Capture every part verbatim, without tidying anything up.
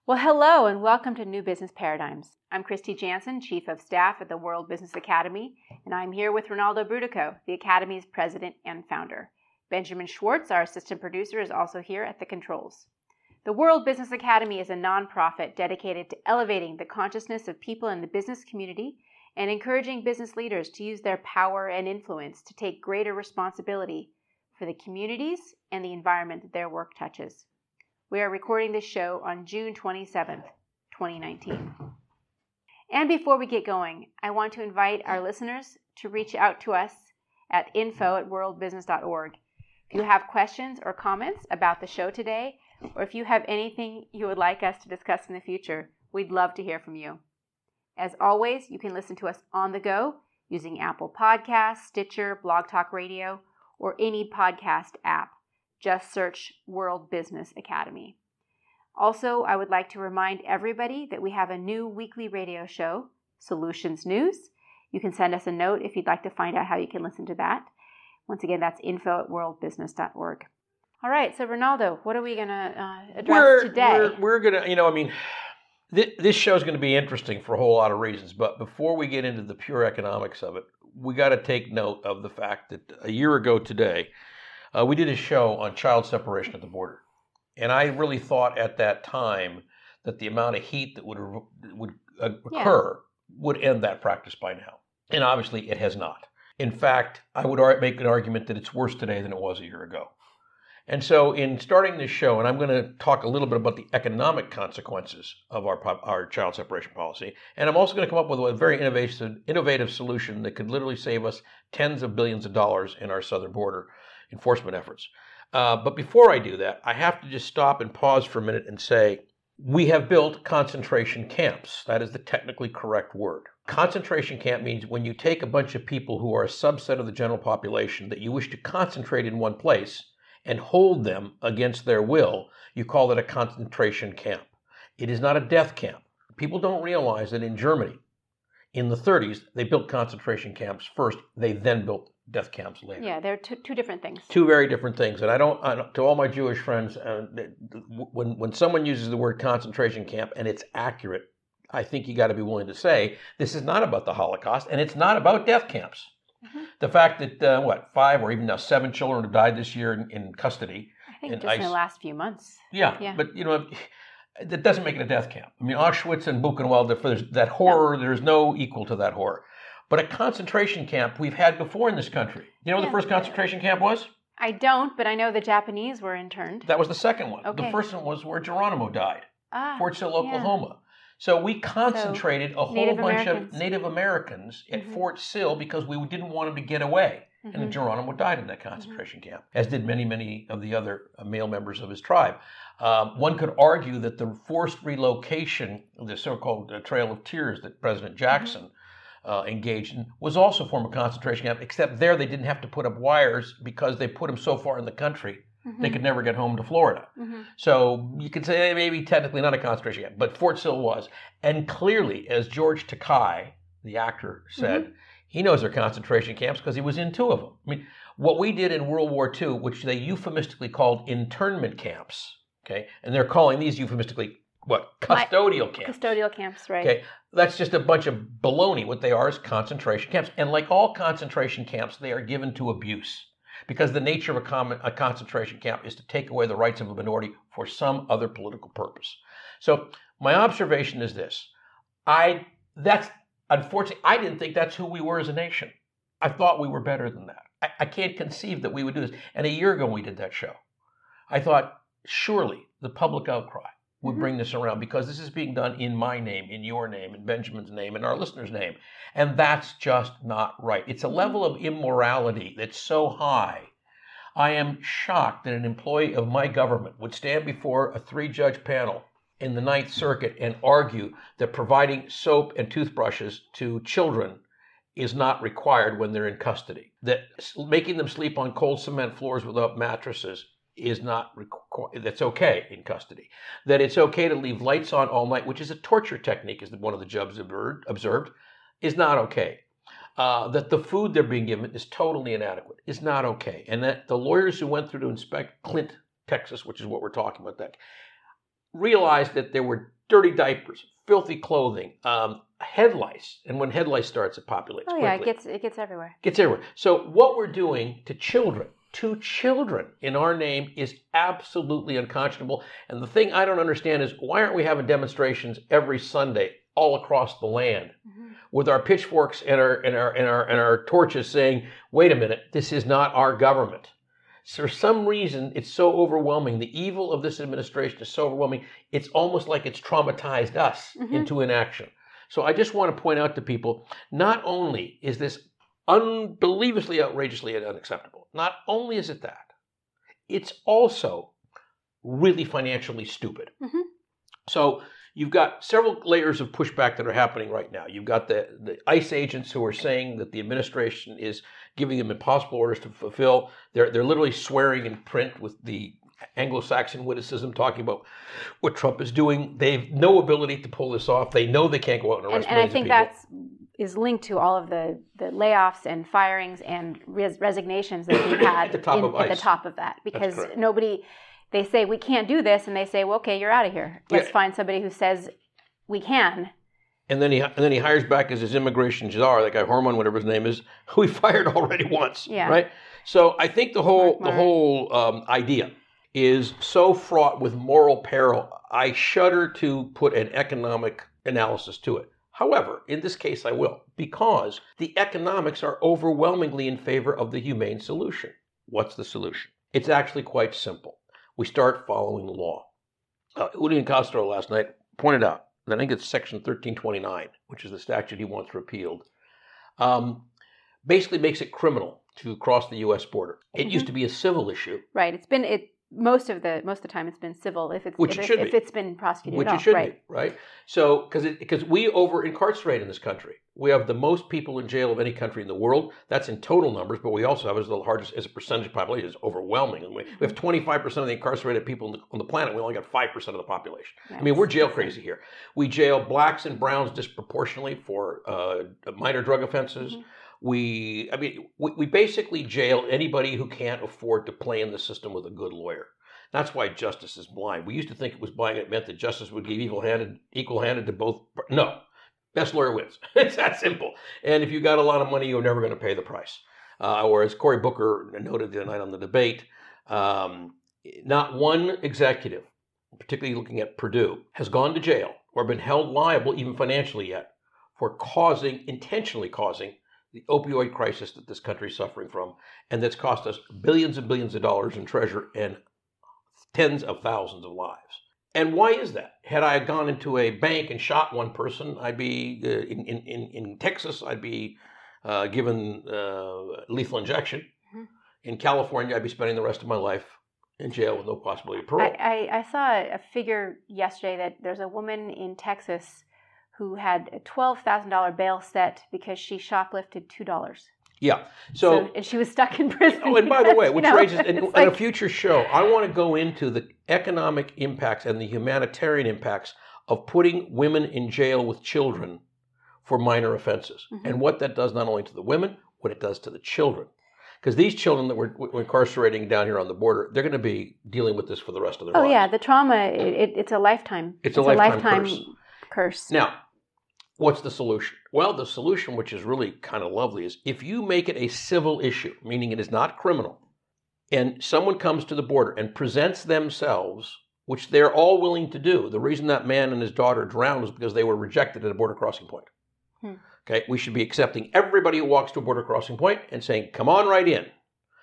Well, hello and welcome to New Business Paradigms. I'm Christy Jansen, Chief of Staff at the World Business Academy, and I'm here with Ronaldo Brudico, the Academy's President and Founder. Benjamin Schwartz, our Assistant Producer, is also here at the controls. The World Business Academy is a nonprofit dedicated to elevating the consciousness of people in the business community and encouraging business leaders to use their power and influence to take greater responsibility for the communities and the environment that their work touches. We are recording this show on June twenty-seventh, twenty nineteen. And before we get going, I want to invite our listeners to reach out to us at info at world business dot org. If you have questions or comments about the show today, or if you have anything you would like us to discuss in the future, we'd love to hear from you. As always, you can listen to us on the go using Apple Podcasts, Stitcher, Blog Talk Radio, or any podcast app. Just search World Business Academy. Also, I would like to remind everybody that we have a new weekly radio show, Solutions News. You can send us a note if you'd like to find out how you can listen to that. Once again, that's info at world business dot org. All right, so Ronaldo, what are we going to uh, address we're, today? We're, we're going to, you know, I mean, th- this show is going to be interesting for a whole lot of reasons. But before we get into the pure economics of it, we got to take note of the fact that a year ago today, Uh, we did a show on child separation at the border. And I really thought at that time that the amount of heat that would would uh, occur yeah. would end that practice by now. And obviously it has not. In fact, I would ar- make an argument that it's worse today than it was a year ago. And so in starting this show, and I'm going to talk a little bit about the economic consequences of our our child separation policy, and I'm also going to come up with a very innovative, innovative solution that could literally save us tens of billions of dollars in our southern border enforcement efforts. Uh, but before I do that, I have to just stop and pause for a minute and say, we have built concentration camps. That is the technically correct word. Concentration camp means when you take a bunch of people who are a subset of the general population that you wish to concentrate in one place and hold them against their will, you call it a concentration camp. It is not a death camp. People don't realize that in Germany, in the thirties, they built concentration camps first. They then built death camps later. Yeah, they're two, two different things. Two very different things. And I don't, I don't to all my Jewish friends, uh, when when someone uses the word concentration camp and it's accurate, I think you got to be willing to say this is not about the Holocaust and it's not about death camps. Mm-hmm. The fact that uh, what five or even now seven children have died this year in, in custody. I think in just ICE. in the last few months. Yeah, yeah, but you know. That doesn't make it a death camp. I mean, Auschwitz and Buchenwald, there's that horror, no. There's no equal to that horror. But a concentration camp we've had before in this country. You know what yeah. the first concentration camp was? I don't, but I know the Japanese were interned. That was the second one. Okay. The first one was where Geronimo died, ah, Fort Sill, Oklahoma. Yeah. So we concentrated so a whole Native bunch Americans. of Native Americans at mm-hmm. Fort Sill because we didn't want them to get away. Mm-hmm. And Geronimo died in that concentration mm-hmm. camp, as did many, many of the other male members of his tribe. Um, one could argue that the forced relocation, the so-called uh, Trail of Tears that President Jackson mm-hmm. uh, engaged in, was also a form of concentration camp, except there they didn't have to put up wires because they put them so far in the country mm-hmm. they could never get home to Florida. Mm-hmm. So you could say maybe technically not a concentration camp, but Fort Sill was. And clearly, as George Takei, the actor, said, mm-hmm. he knows they're concentration camps because he was in two of them. I mean, what we did in World War Two, which they euphemistically called internment camps, okay, and they're calling these euphemistically, what, custodial My, camps. Custodial camps, right. Okay, that's just a bunch of baloney. What they are is concentration camps. And like all concentration camps, they are given to abuse because the nature of a, common, a concentration camp is to take away the rights of a minority for some other political purpose. So my observation is this. I, that's, unfortunately, I didn't think that's who we were as a nation. I thought we were better than that. I, I can't conceive that we would do this. And a year ago when we did that show, I thought, surely the public outcry would mm-hmm. bring this around because this is being done in my name, in your name, in Benjamin's name, in our listener's name. And that's just not right. It's a level of immorality that's so high. I am shocked that an employee of my government would stand before a three-judge panel in the Ninth Circuit and argue that providing soap and toothbrushes to children is not required when they're in custody, that making them sleep on cold cement floors without mattresses is not required, that's okay in custody, that it's okay to leave lights on all night, which is a torture technique, as one of the judges observed, is not okay. Uh, that the food they're being given is totally inadequate, is not okay. And that the lawyers who went through to inspect Clint, Texas, which is what we're talking about, that realized that there were dirty diapers, filthy clothing, um, head lice. And when head lice starts, it populates Oh, quickly. yeah, it gets, it gets everywhere. Gets everywhere. So what we're doing to children, to children in our name is absolutely unconscionable. And the thing I don't understand is why aren't we having demonstrations every Sunday all across the land mm-hmm. with our pitchforks and our, and, our, and, our, and our torches saying, wait a minute, this is not our government. So for some reason, it's so overwhelming. The evil of this administration is so overwhelming, it's almost like it's traumatized us mm-hmm. into inaction. So I just want to point out to people, not only is this unbelievably, outrageously unacceptable, not only is it that, it's also really financially stupid. Mm-hmm. So you've got several layers of pushback that are happening right now. You've got the, the ICE agents who are saying that the administration is giving them impossible orders to fulfill. They're, they're literally swearing in print with the Anglo-Saxon witticism talking about what Trump is doing. They have no ability to pull this off. They know they can't go out and arrest and, and I think people. that's is linked to all of the, the layoffs and firings and res- resignations that we've had at, the top in, of at the top of that. Because nobody, they say, we can't do this, and they say, well, okay, you're out of here. Let's yeah. find somebody who says we can. And then he and then he hires back as his immigration czar, that guy Horman, whatever his name is, who he fired already once. Yeah. Right? So I think the whole Mark, Mark. the whole um, idea is so fraught with moral peril, I shudder to put an economic analysis to it. However, in this case I will, because the economics are overwhelmingly in favor of the humane solution. What's the solution? It's actually quite simple. We start following the law. Uh, Julian Castro last night pointed out that I think it's section thirteen twenty-nine, which is the statute he wants repealed, um, basically makes it criminal to cross the U S border. It mm-hmm. used to be a civil issue. Right. It's been it most of the most of the time it's been civil if it's which if, it it, should if be. it's been prosecuted which at all. it should right. be, right? So because because we over incarcerate in this country. We have the most people in jail of any country in the world. That's in total numbers, but we also have as the largest as a percentage of population is overwhelming. And we, we have twenty-five percent of the incarcerated people on the, on the planet. We only got five percent of the population. Yes. I mean, we're jail crazy here. We jail blacks and browns disproportionately for uh, minor drug offenses. Mm-hmm. We, I mean, we, we basically jail anybody who can't afford to play in the system with a good lawyer. That's why justice is blind. We used to think it was blind. It meant that justice would give equal-handed, equal-handed to both. No. Best lawyer wins. It's that simple. And if you got a lot of money, you're never going to pay the price. Uh, whereas Cory Booker noted the other night on the debate, um, not one executive, particularly looking at Purdue, has gone to jail or been held liable, even financially yet, for causing, intentionally causing, the opioid crisis that this country is suffering from, and that's cost us billions and billions of dollars in treasure and tens of thousands of lives. And why is that? Had I gone into a bank and shot one person, I'd be, uh, in, in, in Texas, I'd be uh, given uh, lethal injection. Mm-hmm. In California, I'd be spending the rest of my life in jail with no possibility of parole. I, I, I saw a figure yesterday that there's a woman in Texas who had a twelve thousand dollars bail set because she shoplifted two dollars. Yeah. So, so and she was stuck in prison. Oh, and by the way, which you know, raises, in, like, in a future show, I want to go into the economic impacts and the humanitarian impacts of putting women in jail with children for minor offenses, mm-hmm. and what that does not only to the women, what it does to the children. Because these children that we're, we're incarcerating down here on the border, they're going to be dealing with this for the rest of their oh, lives. Oh yeah, the trauma, it, it's a lifetime. It's, it's a lifetime, a lifetime curse. curse. Now, what's the solution? Well, the solution, which is really kind of lovely, is if you make it a civil issue, meaning it is not criminal, and someone comes to the border and presents themselves, which they're all willing to do. The reason that man and his daughter drowned was because they were rejected at a border crossing point. Hmm. Okay, we should be accepting everybody who walks to a border crossing point and saying, come on right in.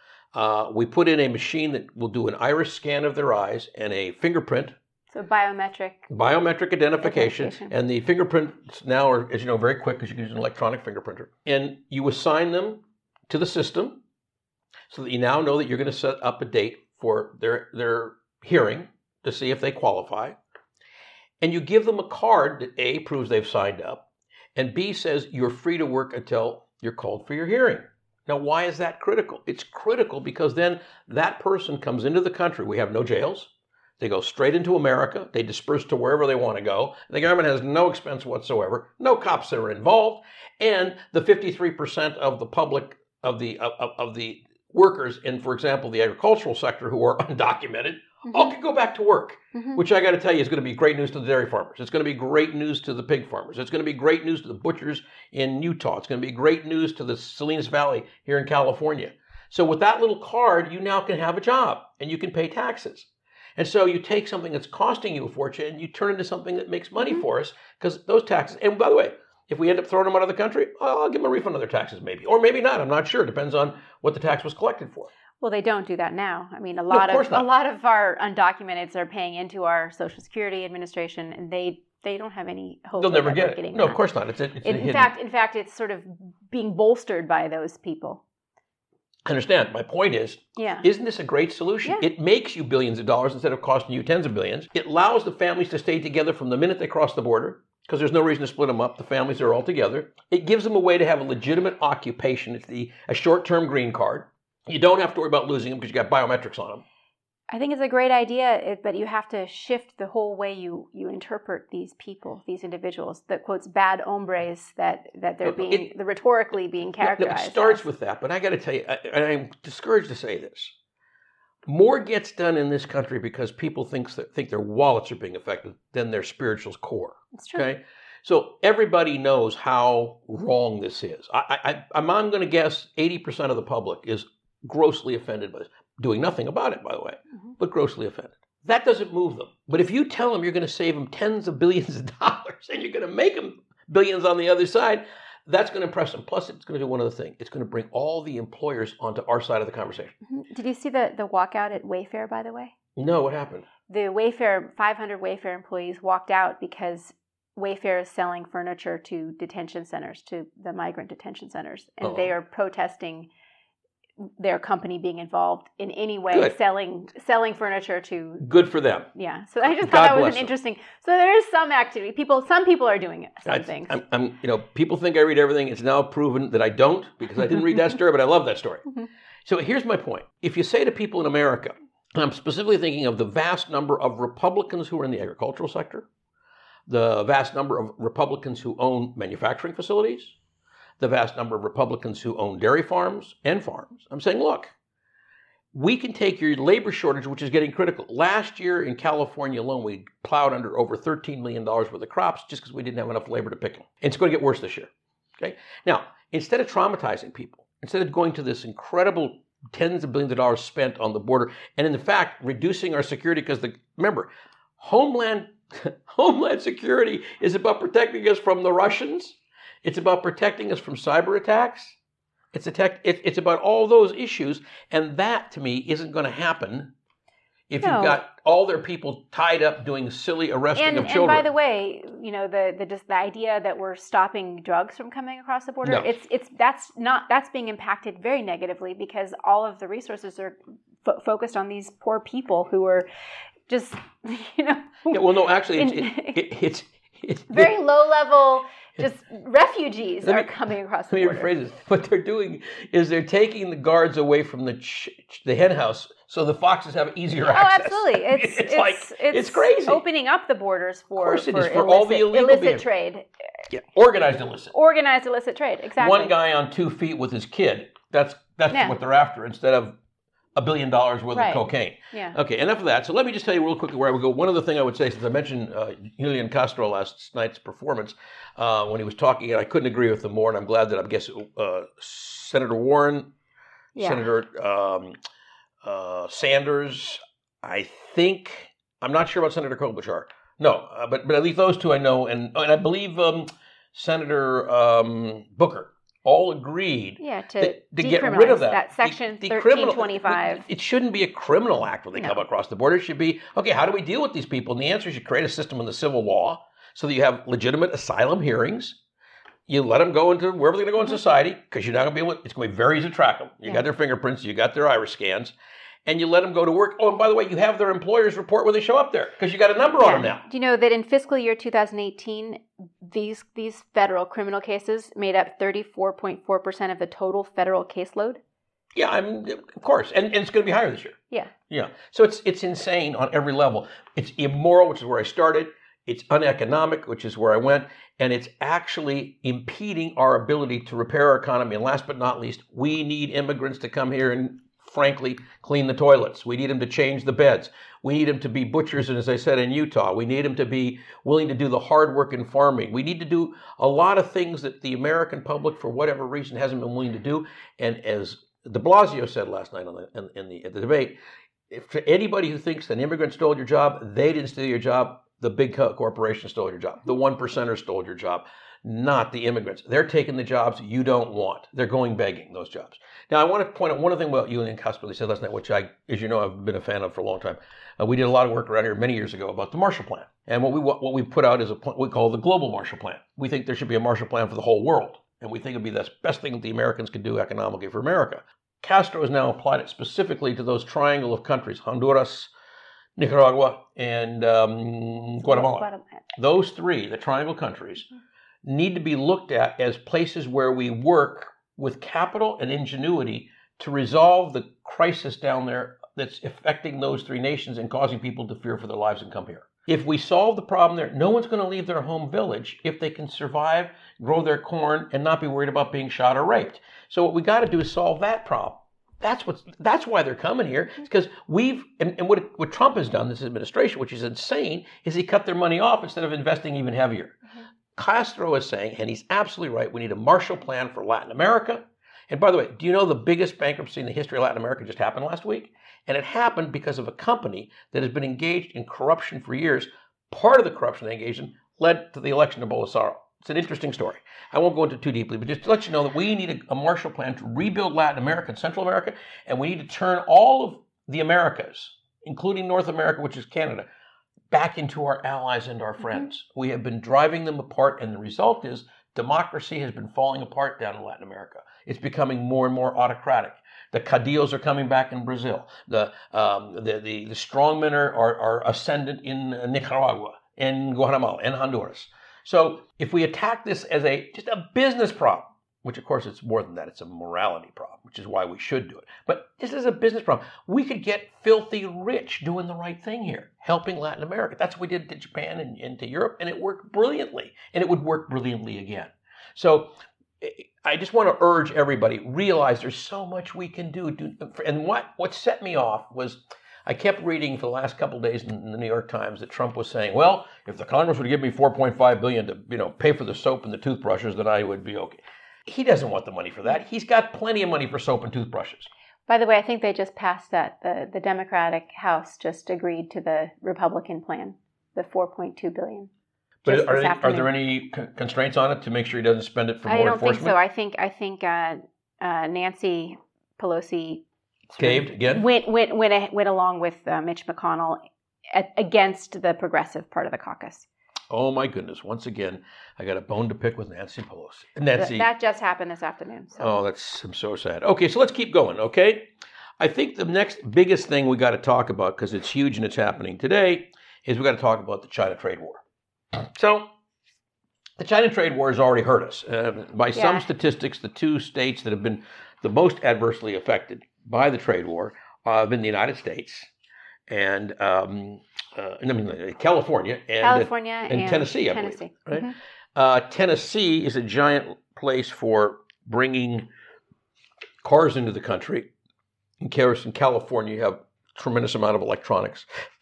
Uh, we put in a machine that will do an iris scan of their eyes and a fingerprint. So biometric. Biometric identification. identification. And the fingerprints now are, as you know, very quick because you can use an electronic fingerprinter. And you assign them to the system so that you now know that you're going to set up a date for their, their hearing to see if they qualify. And you give them a card that A, proves they've signed up, and B, says you're free to work until you're called for your hearing. Now, why is that critical? It's critical because then that person comes into the country. We have no jails. They go straight into America. They disperse to wherever they want to go. The government has no expense whatsoever. No cops that are involved. And the fifty-three percent of the public, of the of, of the workers in, for example, the agricultural sector who are undocumented, mm-hmm. all can go back to work, mm-hmm. which I got to tell you is going to be great news to the dairy farmers. It's going to be great news to the pig farmers. It's going to be great news to the butchers in Utah. It's going to be great news to the Salinas Valley here in California. So with that little card, you now can have a job and you can pay taxes. And so you take something that's costing you a fortune and you turn it into something that makes money mm-hmm. for us because those taxes. And by the way, if we end up throwing them out of the country, well, I'll give them a refund of their taxes maybe. Or maybe not. I'm not sure. It depends on what the tax was collected for. Well, they don't do that now. I mean, a lot no, of, of a lot of our undocumenteds are paying into our Social Security Administration, and they they don't have any hope. They'll of never ever get it. Getting No, that. Of course not. It's, it's in, in fact, in fact, it's sort of being bolstered by those people. I understand. My point is, yeah. isn't this a great solution? Yeah. It makes you billions of dollars instead of costing you tens of billions. It allows the families to stay together from the minute they cross the border because there's no reason to split them up. The families are all together. It gives them a way to have a legitimate occupation. It's the a short-term green card. You don't have to worry about losing them because you got biometrics on them. I think it's a great idea, but you have to shift the whole way you, you interpret these people, these individuals, the quotes bad hombres that, that they're being it, the rhetorically being characterized. No, it starts as. with that, but I got to tell you, I, and I'm discouraged to say this. More gets done in this country because people think that, think their wallets are being affected than their spiritual's core. That's true. Okay, so everybody knows how wrong this is. I, I, I'm, I'm going to guess eighty percent of the public is grossly offended by this. Doing nothing about it, by the way, mm-hmm. but grossly offended. That doesn't move them. But if you tell them you're going to save them tens of billions of dollars and you're going to make them billions on the other side, that's going to impress them. Plus, it's going to do one other thing. It's going to bring all the employers onto our side of the conversation. Mm-hmm. Did you see the, the walkout at Wayfair, by the way? No, what happened? The Wayfair, five hundred Wayfair employees walked out because Wayfair is selling furniture to detention centers, to the migrant detention centers, and oh. they are protesting their company being involved in any way Good. selling selling furniture to Good for them. Yeah. So I just God thought that was an them. interesting. So there is some activity. People some people are doing it. Some I, things. I'm, I'm you know, people think I read everything. It's now proven that I don't because I didn't read that story, but I love that story. Mm-hmm. So here's my point. If you say to people in America, and I'm specifically thinking of the vast number of Republicans who are in the agricultural sector, the vast number of Republicans who own manufacturing facilities, the vast number of Republicans who own dairy farms and farms. I'm saying, look, we can take your labor shortage, which is getting critical. Last year in California alone, we plowed under over thirteen million dollars worth of crops just because we didn't have enough labor to pick them. And it's going to get worse this year. Okay. Now, instead of traumatizing people, instead of going to this incredible tens of billions of dollars spent on the border, and in fact, reducing our security because, the remember, Homeland, Homeland Security is about protecting us from the Russians. It's about protecting us from cyber attacks. It's, a tech, it, it's about all those issues. And that, to me, isn't going to happen if no. you've got all their people tied up doing silly arresting and, of children. And by the way, you know, the, the just the idea that we're stopping drugs from coming across the border, no. it's it's that's not that's being impacted very negatively because all of the resources are fo- focused on these poor people who are just, you know. Yeah, well, no, actually, it's, in, it, it, it's, it's very low level. Just refugees me, are coming across the let border. Let me rephrase this. What they're doing is they're taking the guards away from the ch- the hen house so the foxes have easier oh, access. Oh, absolutely. It's, it's, it's like, it's, it's crazy. Opening up the borders for, of course it for, is, for illicit, all the illegal illicit behavior. trade. Yeah, organized illicit. Organized illicit trade, exactly. One guy on two feet with his kid, that's that's yeah. what they're after instead of a billion dollars worth right. of cocaine. Yeah. Okay, enough of that. So let me just tell you real quickly where I would go. One other thing I would say, since I mentioned uh, Julian Castro last night's performance, uh, when he was talking, and I couldn't agree with him more, and I'm glad that I guess uh, Senator Warren, yeah. Senator um, uh, Sanders, I think, I'm not sure about Senator Klobuchar. No, uh, but but at least those two I know, and and I believe um, Senator um, Booker. All agreed yeah, to, that, to get rid of that. that section the, the thirteen twenty-five. It shouldn't be a criminal act when they no. come across the border. It should be, okay, how do we deal with these people? And the answer is you create a system in the civil law so that you have legitimate asylum hearings. You let them go into wherever they're going to go in society because you're not going to be able to, it's going to be very easy to track them. You yeah. got their fingerprints, you got their iris scans, and you let them go to work. Oh, and by the way, you have their employers report when they show up there because you got a number yeah. on them now. Do you know that in fiscal year two thousand eighteen, these these federal criminal cases made up thirty-four point four percent of the total federal caseload? Yeah, I'm of course, and, and it's going to be higher this year. Yeah, yeah. So it's it's insane on every level. It's immoral, which is where I started. It's uneconomic, which is where I went, and it's actually impeding our ability to repair our economy. And last but not least, we need immigrants to come here and frankly, clean the toilets. We need them to change the beds. We need them to be butchers, and as I said, in Utah, we need them to be willing to do the hard work in farming. We need to do a lot of things that the American public, for whatever reason, hasn't been willing to do. And as de Blasio said last night on the, in, in the, at the debate, if to anybody who thinks an immigrant stole your job, they didn't steal your job. The big corporation stole your job. The one percenter stole your job, not the immigrants. They're taking the jobs you don't want. They're going begging, those jobs. Now, I want to point out one other thing about Julian Casperle said last night, which I, as you know, I've been a fan of for a long time. Uh, we did a lot of work around here many years ago about the Marshall Plan. And what we what we put out is a plan we call the Global Marshall Plan. We think there should be a Marshall Plan for the whole world. And we think it would be the best thing that the Americans could do economically for America. Castro has now applied it specifically to those triangle of countries, Honduras, Nicaragua, and um, Guatemala. Guatemala. Those three, the triangle countries, need to be looked at as places where we work with capital and ingenuity to resolve the crisis down there that's affecting those three nations and causing people to fear for their lives and come here. If we solve the problem there, no one's going to leave their home village if they can survive, grow their corn, and not be worried about being shot or raped. So what we got to do is solve that problem. That's what's. That's why they're coming here. It's because we've and, and what what Trump has done, this administration, which is insane, is he cut their money off instead of investing even heavier. Mm-hmm. Castro is saying, and he's absolutely right, we need a Marshall Plan for Latin America. And by the way, do you know the biggest bankruptcy in the history of Latin America just happened last week? And it happened because of a company that has been engaged in corruption for years. Part of the corruption they engaged in led to the election of Bolsonaro. It's an interesting story. I won't go into it too deeply, but just to let you know that we need a, a Marshall Plan to rebuild Latin America and Central America, and we need to turn all of the Americas, including North America, which is Canada, back into our allies and our friends. Mm-hmm. We have been driving them apart, and the result is democracy has been falling apart down in Latin America. It's becoming more and more autocratic. The Cadillos are coming back in Brazil. The um, the, the, the strongmen are, are, are ascendant in Nicaragua, in Guatemala, and Honduras. So if we attack this as a just a business problem, which of course it's more than that, it's a morality problem, which is why we should do it. But this is a business problem. We could get filthy rich doing the right thing here, helping Latin America. That's what we did to Japan and, and to Europe, and it worked brilliantly. And it would work brilliantly again. So I just want to urge everybody, realize there's so much we can do. And what, what set me off was I kept reading for the last couple of days in the New York Times that Trump was saying, well, if the Congress would give me four point five billion dollars to, you know, pay for the soap and the toothbrushes, then I would be okay. He doesn't want the money for that. He's got plenty of money for soap and toothbrushes. By the way, I think they just passed that. The, the Democratic House just agreed to the Republican plan, the four point two billion dollars. But are, they, are there any constraints on it to make sure he doesn't spend it for more enforcement? I don't think so. I think I think uh, uh, Nancy Pelosi caved again. Went went went went along with uh, Mitch McConnell at, against the progressive part of the caucus. Oh my goodness! Once again, I got a bone to pick with Nancy Pelosi. Nancy, Th- that just happened this afternoon. So. Oh, that's I'm so sad. Okay, so let's keep going. Okay, I think the next biggest thing we got to talk about, because it's huge and it's happening today, is we got to talk about the China trade war. So, the China trade war has already hurt us. Uh, by yeah. some statistics, the two states that have been the most adversely affected by the trade war uh, have been the United States and, um, uh, I mean, California and, California uh, and, and Tennessee, I Tennessee. believe. Right? Mm-hmm. Uh, Tennessee is a giant place for bringing cars into the country. In California, you have a tremendous amount of electronics,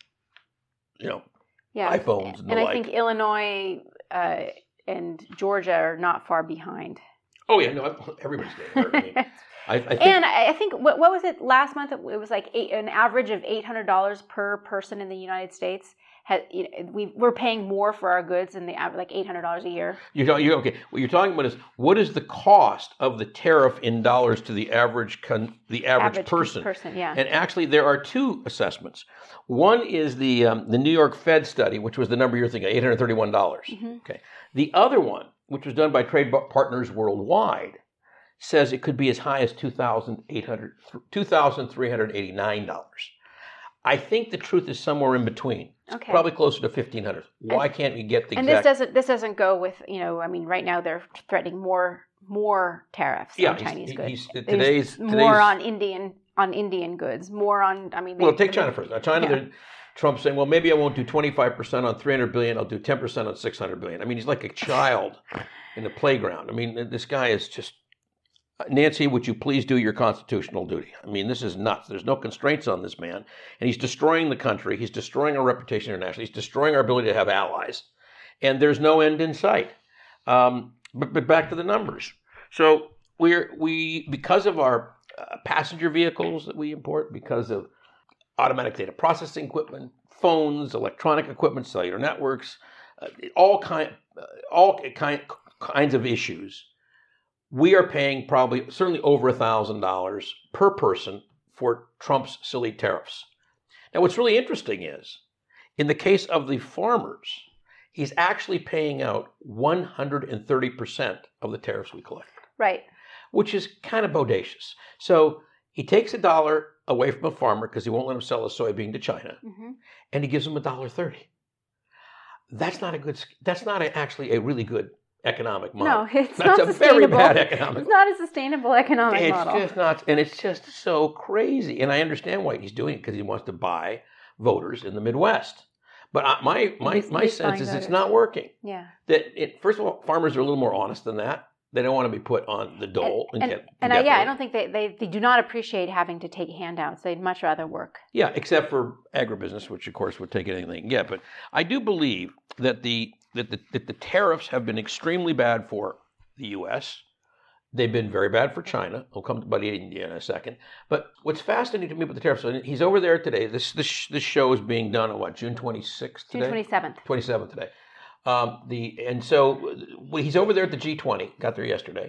you know, yeah. iPhones and, and the I like. think Illinois uh, and Georgia are not far behind. Oh yeah, no, everybody's getting hurt. I mean, I, I think, and I think what, what was it last month? It was like eight, an average of eight hundred dollars per person in the United States. Had, you know, we we're paying more for our goods than the average, like eight hundred dollars a year. You're, you're okay. What you're talking about is what is the cost of the tariff in dollars to the average con, the average, average person? person, yeah. And actually, there are two assessments. One is the um, the New York Fed study, which was the number you're thinking, eight hundred thirty-one dollars. Mm-hmm. Okay. The other one, which was done by Trade Partners Worldwide, says it could be as high as two thousand three hundred eighty-nine dollars. I think the truth is somewhere in between. It's okay. Probably closer to fifteen hundred dollars. Why and, can't we get the and exact... And this doesn't this doesn't go with, you know, I mean, right now they're threatening more more tariffs yeah, on Chinese he's, goods. He's, today's, today's more on Indian on Indian goods, more on, I mean... They, well, take China first. Now, China, yeah. Trump's saying, well, maybe I won't do twenty-five percent on three hundred billion dollars, I'll do ten percent on six hundred billion dollars. I mean, he's like a child in the playground. I mean, this guy is just Nancy, would you please do your constitutional duty? I mean, this is nuts. There's no constraints on this man. And he's destroying the country. He's destroying our reputation internationally. He's destroying our ability to have allies. And there's no end in sight. Um, but, but back to the numbers. So we're, we, because of our uh, passenger vehicles that we import, because of automatic data processing equipment, phones, electronic equipment, cellular networks, uh, all kind, uh, all kind, kinds of issues, we are paying probably certainly over one thousand dollars per person for Trump's silly tariffs. Now, what's really interesting is, in the case of the farmers, he's actually paying out one hundred thirty percent of the tariffs we collect. Right. Which is kind of bodacious. So he takes a dollar away from a farmer because he won't let him sell his soybean to China, mm-hmm. and he gives him one dollar thirty. That's not a good, that's not a, actually a really good economic model. No, it's That's not a sustainable. very bad economic. It's not a sustainable economic it's model. It's just not, and it's just so crazy. And I understand why he's doing it, because he wants to buy voters in the Midwest. But I, my my he's, my he's sense is voters. It's not working. Yeah. That it, first of all, farmers are a little more honest than that. They don't want to be put on the dole. And, and, and, and I, yeah, I don't think they, they, they do not appreciate having to take handouts. They'd much rather work. Yeah, except for agribusiness, which of course would take anything they can get. But I do believe that the that the, that the tariffs have been extremely bad for the U S. They've been very bad for China. We'll come to about India in a second. But what's fascinating to me about the tariffs, so he's over there today. This this this show is being done on what, June twenty-sixth today? June twenty-seventh. twenty-seventh today. Um, the and so well, he's over there at the G twenty. Got there yesterday,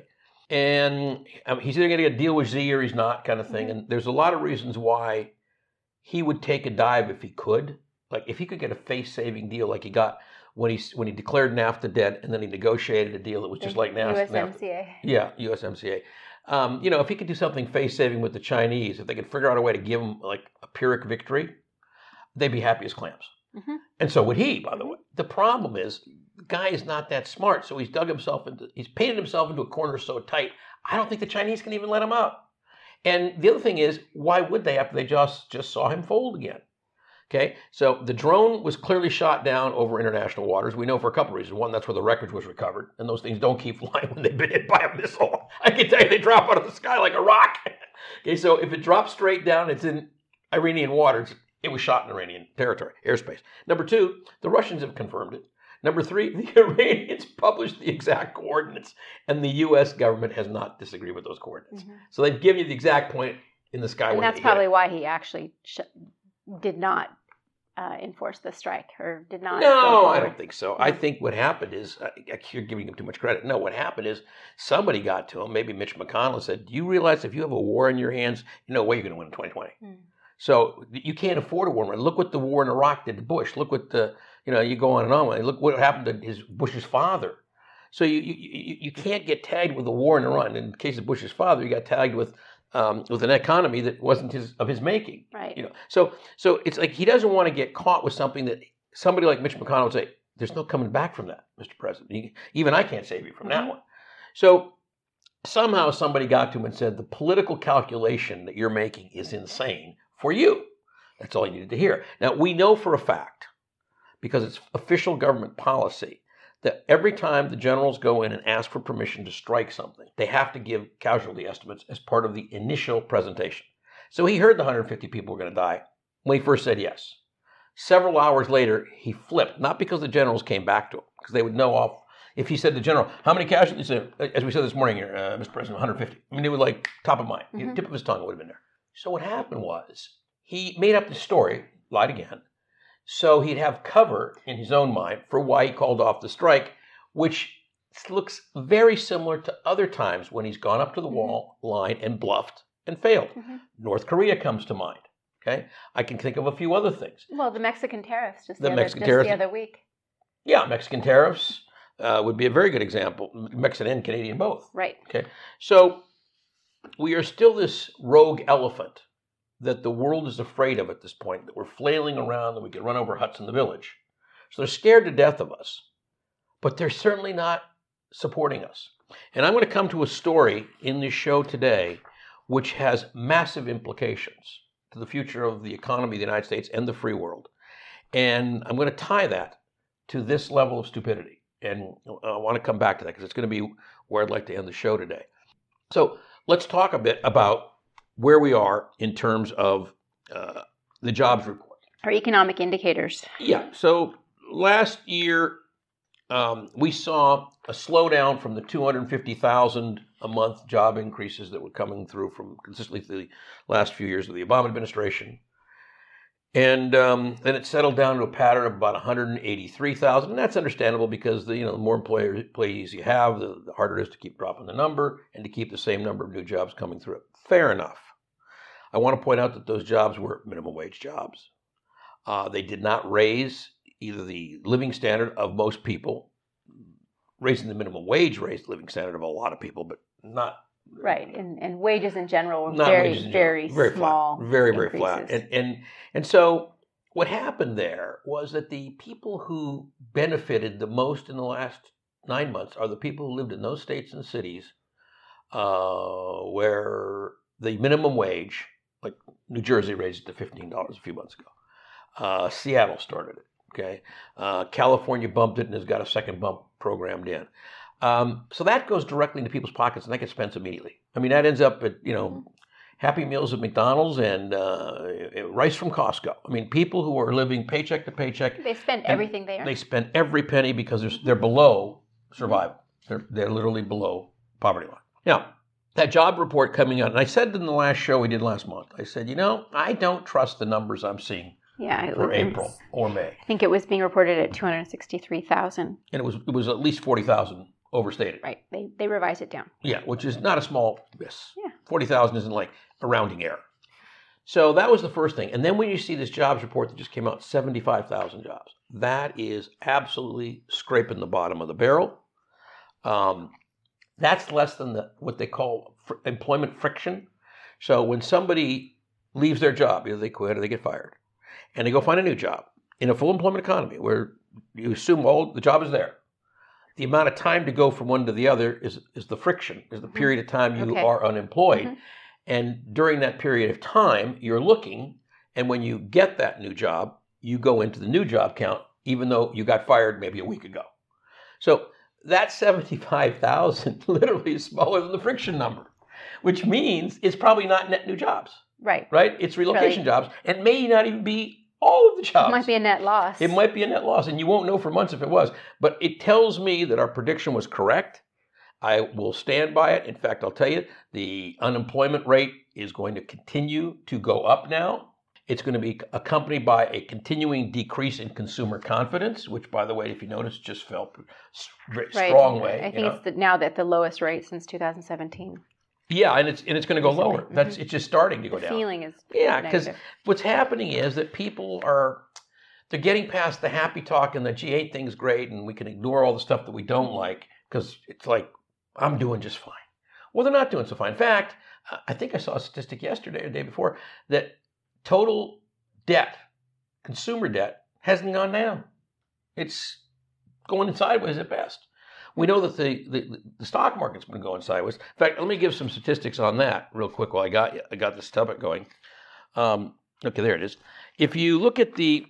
and um, he's either going to get a deal with Xi or he's not, kind of thing. Mm-hmm. And there's a lot of reasons why he would take a dive if he could. Like if he could get a face-saving deal, like he got when he when he declared NAFTA dead, and then he negotiated a deal that was just like NAFTA. U S M C A. Yeah, U S M C A. Um, you know, if he could do something face-saving with the Chinese, if they could figure out a way to give him like a Pyrrhic victory, they'd be happy as clams. Mm-hmm. And so would he, by the way. The problem is, the guy is not that smart, so he's dug himself into, he's painted himself into a corner so tight, I don't think the Chinese can even let him out. And the other thing is, why would they after they just, just saw him fold again? Okay, so the drone was clearly shot down over international waters. We know for a couple of reasons. One, that's where the wreckage was recovered, and those things don't keep flying when they've been hit by a missile. I can tell you, they drop out of the sky like a rock. Okay, so if it drops straight down, it's in Iranian waters. It was shot in Iranian territory, airspace. Number two, the Russians have confirmed it. Number three, the Iranians published the exact coordinates, and the U S government has not disagreed with those coordinates. Mm-hmm. So they've given you the exact point in the sky. And when that's they probably hit it. why he actually sh- did not uh, enforce the strike, or did not. No, I don't think so. No. I think what happened is, uh, you're giving him too much credit. No, what happened is somebody got to him, maybe Mitch McConnell, said, do you realize if you have a war in your hands, you know way you're going to win in twenty twenty. Mm. So you can't afford a war. Look what the war in Iraq did to Bush. Look what the, you know, you go on and on. Look what happened to his Bush's father. So you you, you can't get tagged with a war in Iran. In the case of Bush's father, you got tagged with um, with an economy that wasn't his of his making. Right. You know. So so it's like he doesn't want to get caught with something that somebody like Mitch McConnell would say, there's no coming back from that, Mister President. Even I can't save you from mm-hmm. that one. So somehow somebody got to him and said, the political calculation that you're making is insane. For you. That's all you needed to hear. Now, we know for a fact, because it's official government policy, that every time the generals go in and ask for permission to strike something, they have to give casualty estimates as part of the initial presentation. So he heard the one hundred fifty people were going to die when he first said yes. Several hours later, he flipped, not because the generals came back to him, because they would know off. If he said to the general, how many casualties? As we said this morning, uh, Mister President, one hundred fifty. I mean, they were like top of mind. Mm-hmm. Tip of his tongue would have been there. So what happened was, he made up the story, lied again, so he'd have cover in his own mind for why he called off the strike, which looks very similar to other times when he's gone up to the mm-hmm. wall line and bluffed and failed. Mm-hmm. North Korea comes to mind. Okay, I can think of a few other things. Well, the Mexican tariffs just, the, the, Mexican other, tariffs, just the other week. Yeah, Mexican tariffs uh, would be a very good example. Mexican and Canadian both. Right. Okay, so we are still this rogue elephant that the world is afraid of at this point, that we're flailing around, that we can run over huts in the village. So they're scared to death of us, but they're certainly not supporting us. And I'm going to come to a story in this show today which has massive implications to the future of the economy of the United States and the free world. And I'm going to tie that to this level of stupidity. And I want to come back to that because it's going to be where I'd like to end the show today. So let's talk a bit about where we are in terms of uh, the jobs report. Our economic indicators. Yeah. So last year, um, we saw a slowdown from the two hundred fifty thousand a month job increases that were coming through from consistently through the last few years of the Obama administration. And um, then it settled down to a pattern of about one hundred eighty-three thousand, and that's understandable because the you know the more employers, employees you have, the, the harder it is to keep dropping the number and to keep the same number of new jobs coming through. Fair enough. I want to point out that those jobs were minimum wage jobs. Uh, they did not raise either the living standard of most people. Raising the minimum wage raised the living standard of a lot of people, but not right. And and wages in general were not very wages in very, general. very small, flat. very very increases. flat. And and and so what happened there was that the people who benefited the most in the last nine months are the people who lived in those states and cities uh, where the minimum wage, like New Jersey raised it to fifteen dollars a few months ago. Uh, Seattle started it. Okay, uh, California bumped it and has got a second bump programmed in. Um, so that goes directly into people's pockets and that gets spent immediately. I mean, that ends up at, you know, Happy Meals at McDonald's and uh, rice from Costco. I mean, people who are living paycheck to paycheck. They spend everything they earn. They spend every penny because they're, they're below survival. They're, they're literally below poverty line. Now, that job report coming out, and I said in the last show we did last month, I said, you know, I don't trust the numbers I'm seeing. Yeah, for April or May. I think it was being reported at two hundred sixty-three thousand. And it was it was at least forty thousand overstated. Right. They they revised it down. Yeah, which is not a small miss. Yeah. forty thousand isn't like a rounding error. So that was the first thing. And then when you see this jobs report that just came out, seventy-five thousand jobs, that is absolutely scraping the bottom of the barrel. Um, that's less than the what they call fr- employment friction. So when somebody leaves their job, either they quit or they get fired, and they go find a new job in a full employment economy where you assume all the job is there. The amount of time to go from one to the other is, is the friction, is the period of time you Okay. are unemployed. Mm-hmm. And during that period of time, you're looking, and when you get that new job, you go into the new job count, even though you got fired maybe a week ago. So that seventy-five thousand literally is smaller than the friction number, which means it's probably not net new jobs. Right. Right? It's relocation jobs, and may not even be all of the jobs. It might be a net loss. It might be a net loss, and you won't know for months if it was. But it tells me that our prediction was correct. I will stand by it. In fact, I'll tell you, the unemployment rate is going to continue to go up now. It's going to be accompanied by a continuing decrease in consumer confidence, which, by the way, if you notice, just fell a strong way. I think you know? it's the, now at the lowest rate since two thousand seventeen. Yeah, and it's and it's going to go Recently. lower. That's Mm-hmm. it's just starting to go The down. feeling is Yeah, because negative. what's happening is that people are, they're getting past the happy talk and the, gee, ain't things great, and we can ignore all the stuff that we don't like, because it's like, I'm doing just fine. Well, they're not doing so fine. In fact, I think I saw a statistic yesterday or the day before that total debt, consumer debt, hasn't gone down. It's going sideways at best. We know that the, the, the stock market's been going sideways. In fact, let me give some statistics on that real quick while I got you. I got this topic going. Um, okay, there it is. If you look at the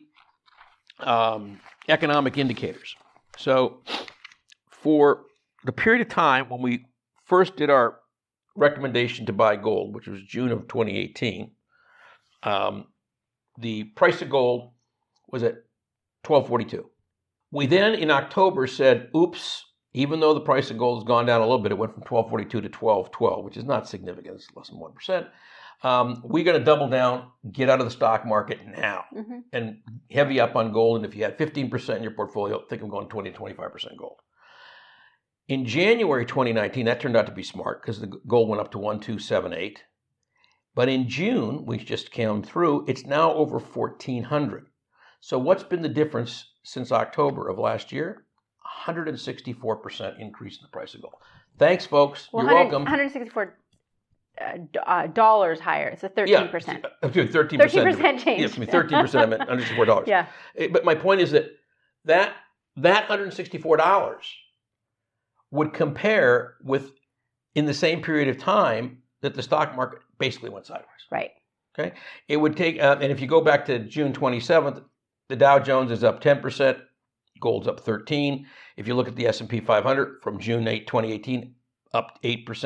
um, economic indicators, so for the period of time when we first did our recommendation to buy gold, which was June of twenty eighteen, um, the price of gold was at twelve forty-two. We then in October said, oops, even though the price of gold has gone down a little bit, it went from twelve forty-two to twelve twelve, which is not significant. It's less than one percent. Um, we're going to double down, get out of the stock market now, Mm-hmm. and heavy up on gold. And if you had fifteen percent in your portfolio, think of going twenty to twenty-five percent gold. In January twenty nineteen, that turned out to be smart because the gold went up to one two seven eight. But in June, we just came through, it's now over fourteen hundred. So what's been the difference since October of last year? one hundred sixty-four percent increase in the price of gold. Thanks, folks. Well, You're welcome. one hundred sixty-four uh, d- uh, dollars higher. It's a thirteen percent. Yeah, thirteen percent. thirteen percent change. Yes, I mean thirteen percent. I meant one hundred sixty-four dollars. Yeah. But my point is that that, that one hundred sixty-four dollars would compare with, in the same period of time, that the stock market basically went sideways. Right. Okay, it would take, uh, and if you go back to June twenty-seventh, the Dow Jones is up ten percent, gold's up thirteen. If you look at the S and P five hundred from June eighth, twenty eighteen, up eight percent,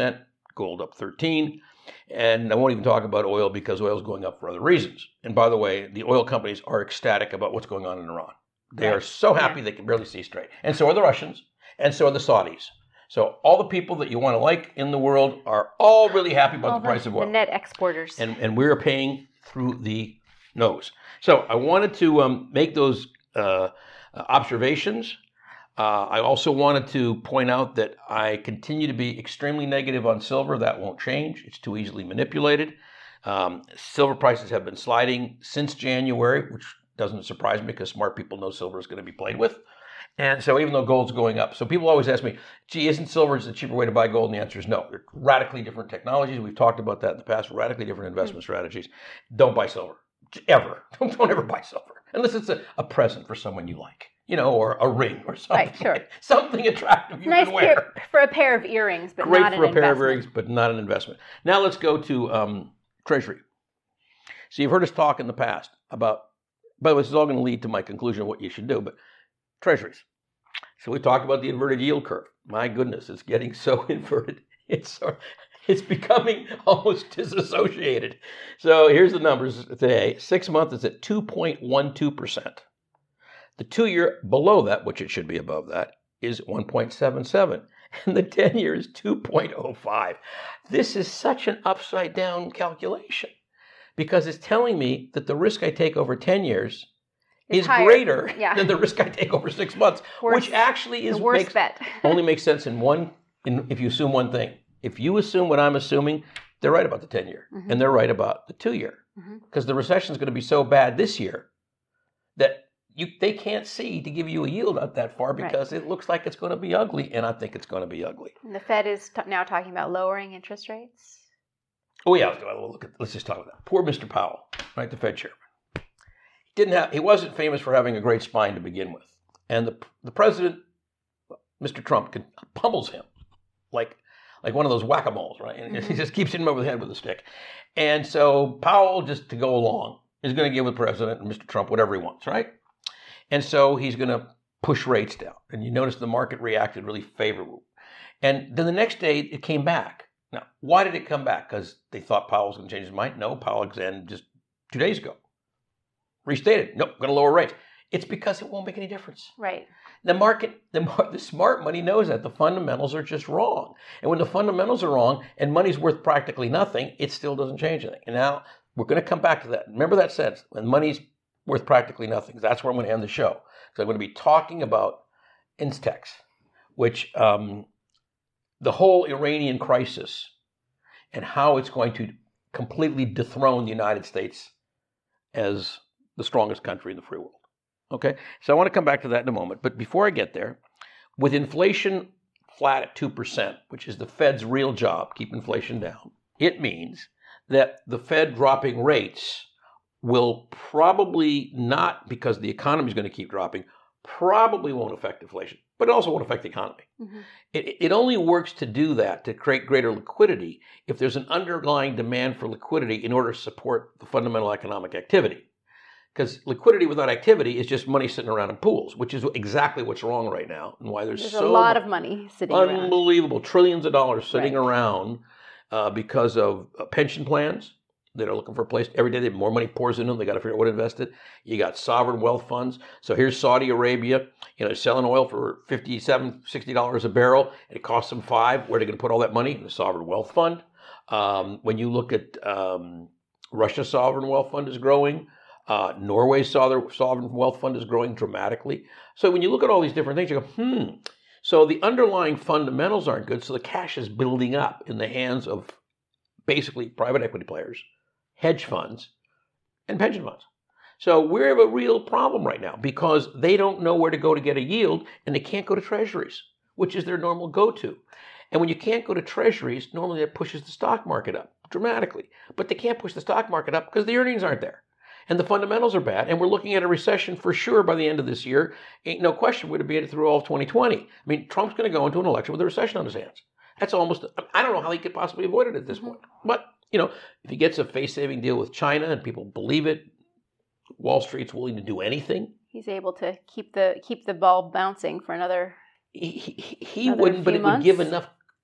gold up thirteen. And I won't even talk about oil because oil is going up for other reasons. And by the way, the oil companies are ecstatic about what's going on in Iran. They right. are so happy yeah. they can barely see straight. And so are the Russians, and so are the Saudis. So all the people that you want to like in the world are all really happy about all the price the, of oil. The net exporters. And, and we're paying through the nose. So I wanted to um, make those uh, observations. Uh, I also wanted to point out that I continue to be extremely negative on silver. That won't change. It's too easily manipulated. Um, silver prices have been sliding since January, which doesn't surprise me because smart people know silver is going to be played with. And so even though gold's going up, so people always ask me, gee, isn't silver a cheaper way to buy gold? And the answer is no. They're radically different technologies. We've talked about that in the past, radically different investment mm-hmm. strategies. Don't buy silver, ever. Don't, don't ever buy silver, unless it's a, a present for someone you like. You know, or a ring or something. Right, sure. Something attractive you nice can wear. Pair, for a pair of earrings, but Great not an investment. Great for a pair of earrings, but not an investment. Now let's go to um, Treasury. So you've heard us talk in the past about, by the way, this is all going to lead to my conclusion of what you should do, but Treasuries. So we talked about the inverted yield curve. My goodness, it's getting so inverted. It's sort of, it's becoming almost disassociated. So here's the numbers today. Six months is at two point one two percent. The two-year below that, which it should be above that, is one point seven seven. And the ten-year is two point oh five. This is such an upside-down calculation because it's telling me that the risk I take over ten years is higher. greater yeah. than the risk I take over six months, worst, which actually is the worst makes, bet. only makes sense in one, in, if you assume one thing. If you assume what I'm assuming, they're right about the ten-year, mm-hmm. and they're right about the two-year. Because mm-hmm. the recession is going to be so bad this year that you they can't see to give you a yield out that far because right. it looks like it's going to be ugly, and I think it's going to be ugly. And the Fed is t- now talking about lowering interest rates? Oh, yeah. Let's, look at, let's just talk about that. Poor Mister Powell, right, the Fed chairman. Didn't have, he wasn't famous for having a great spine to begin with. And the the president, Mister Trump, could, pummels him like like one of those whack-a-moles, right? And mm-hmm. he just keeps hitting him over the head with a stick. And so Powell, just to go along, is going to give the president and Mister Trump whatever he wants, right? And so he's going to push rates down. And you notice the market reacted really favorably. And then the next day, it came back. Now, why did it come back? Because they thought Powell was going to change his mind? No, Powell again just two days ago restated, nope, going to lower rates. It's because it won't make any difference. Right. The market, the, the smart money knows that. The fundamentals are just wrong. And when the fundamentals are wrong and money's worth practically nothing, it still doesn't change anything. And now we're going to come back to that. Remember that sentence, when money's worth practically nothing. That's where I'm going to end the show. So I'm going to be talking about Instex, which um, the whole Iranian crisis and how it's going to completely dethrone the United States as the strongest country in the free world. Okay, so I want to come back to that in a moment. But before I get there, with inflation flat at two percent, which is the Fed's real job, keep inflation down, it means that the Fed dropping rates will probably not, because the economy is going to keep dropping, probably won't affect inflation, but it also won't affect the economy. Mm-hmm. It, it only works to do that, to create greater liquidity, if there's an underlying demand for liquidity in order to support the fundamental economic activity. Because liquidity without activity is just money sitting around in pools, which is exactly what's wrong right now, and why there's, there's so a lot of money sitting unbelievable, around. Unbelievable, trillions of dollars sitting right. around uh, because of uh, pension plans that are looking for a place. Every day, more money pours into them. They got to figure out what to invest it. You got sovereign wealth funds. So here's Saudi Arabia, you know, selling oil for fifty-seven dollars, sixty dollars a barrel. It costs them five. Where are they going to put all that money? In the sovereign wealth fund. Um, when you look at um, Russia's sovereign wealth fund is growing. Uh, Norway's sovereign wealth fund is growing dramatically. So when you look at all these different things, you go, hmm. So the underlying fundamentals aren't good. So the cash is building up in the hands of basically private equity players, hedge funds, and pension funds. So we have a real problem right now because they don't know where to go to get a yield, and they can't go to treasuries, which is their normal go-to. And when you can't go to treasuries, normally that pushes the stock market up dramatically. But they can't push the stock market up because the earnings aren't there. And the fundamentals are bad, and we're looking at a recession for sure by the end of this year. Ain't no question we're going to be it through all of twenty twenty. I mean, Trump's going to go into an election with a recession on his hands. That's almost, I don't know how he could possibly avoid it at this point. But, you know, if he gets a face-saving deal with China and people believe it, Wall Street's willing to do anything. He's able to keep the keep the ball bouncing for another He, he, he another wouldn't, but it months. would give enough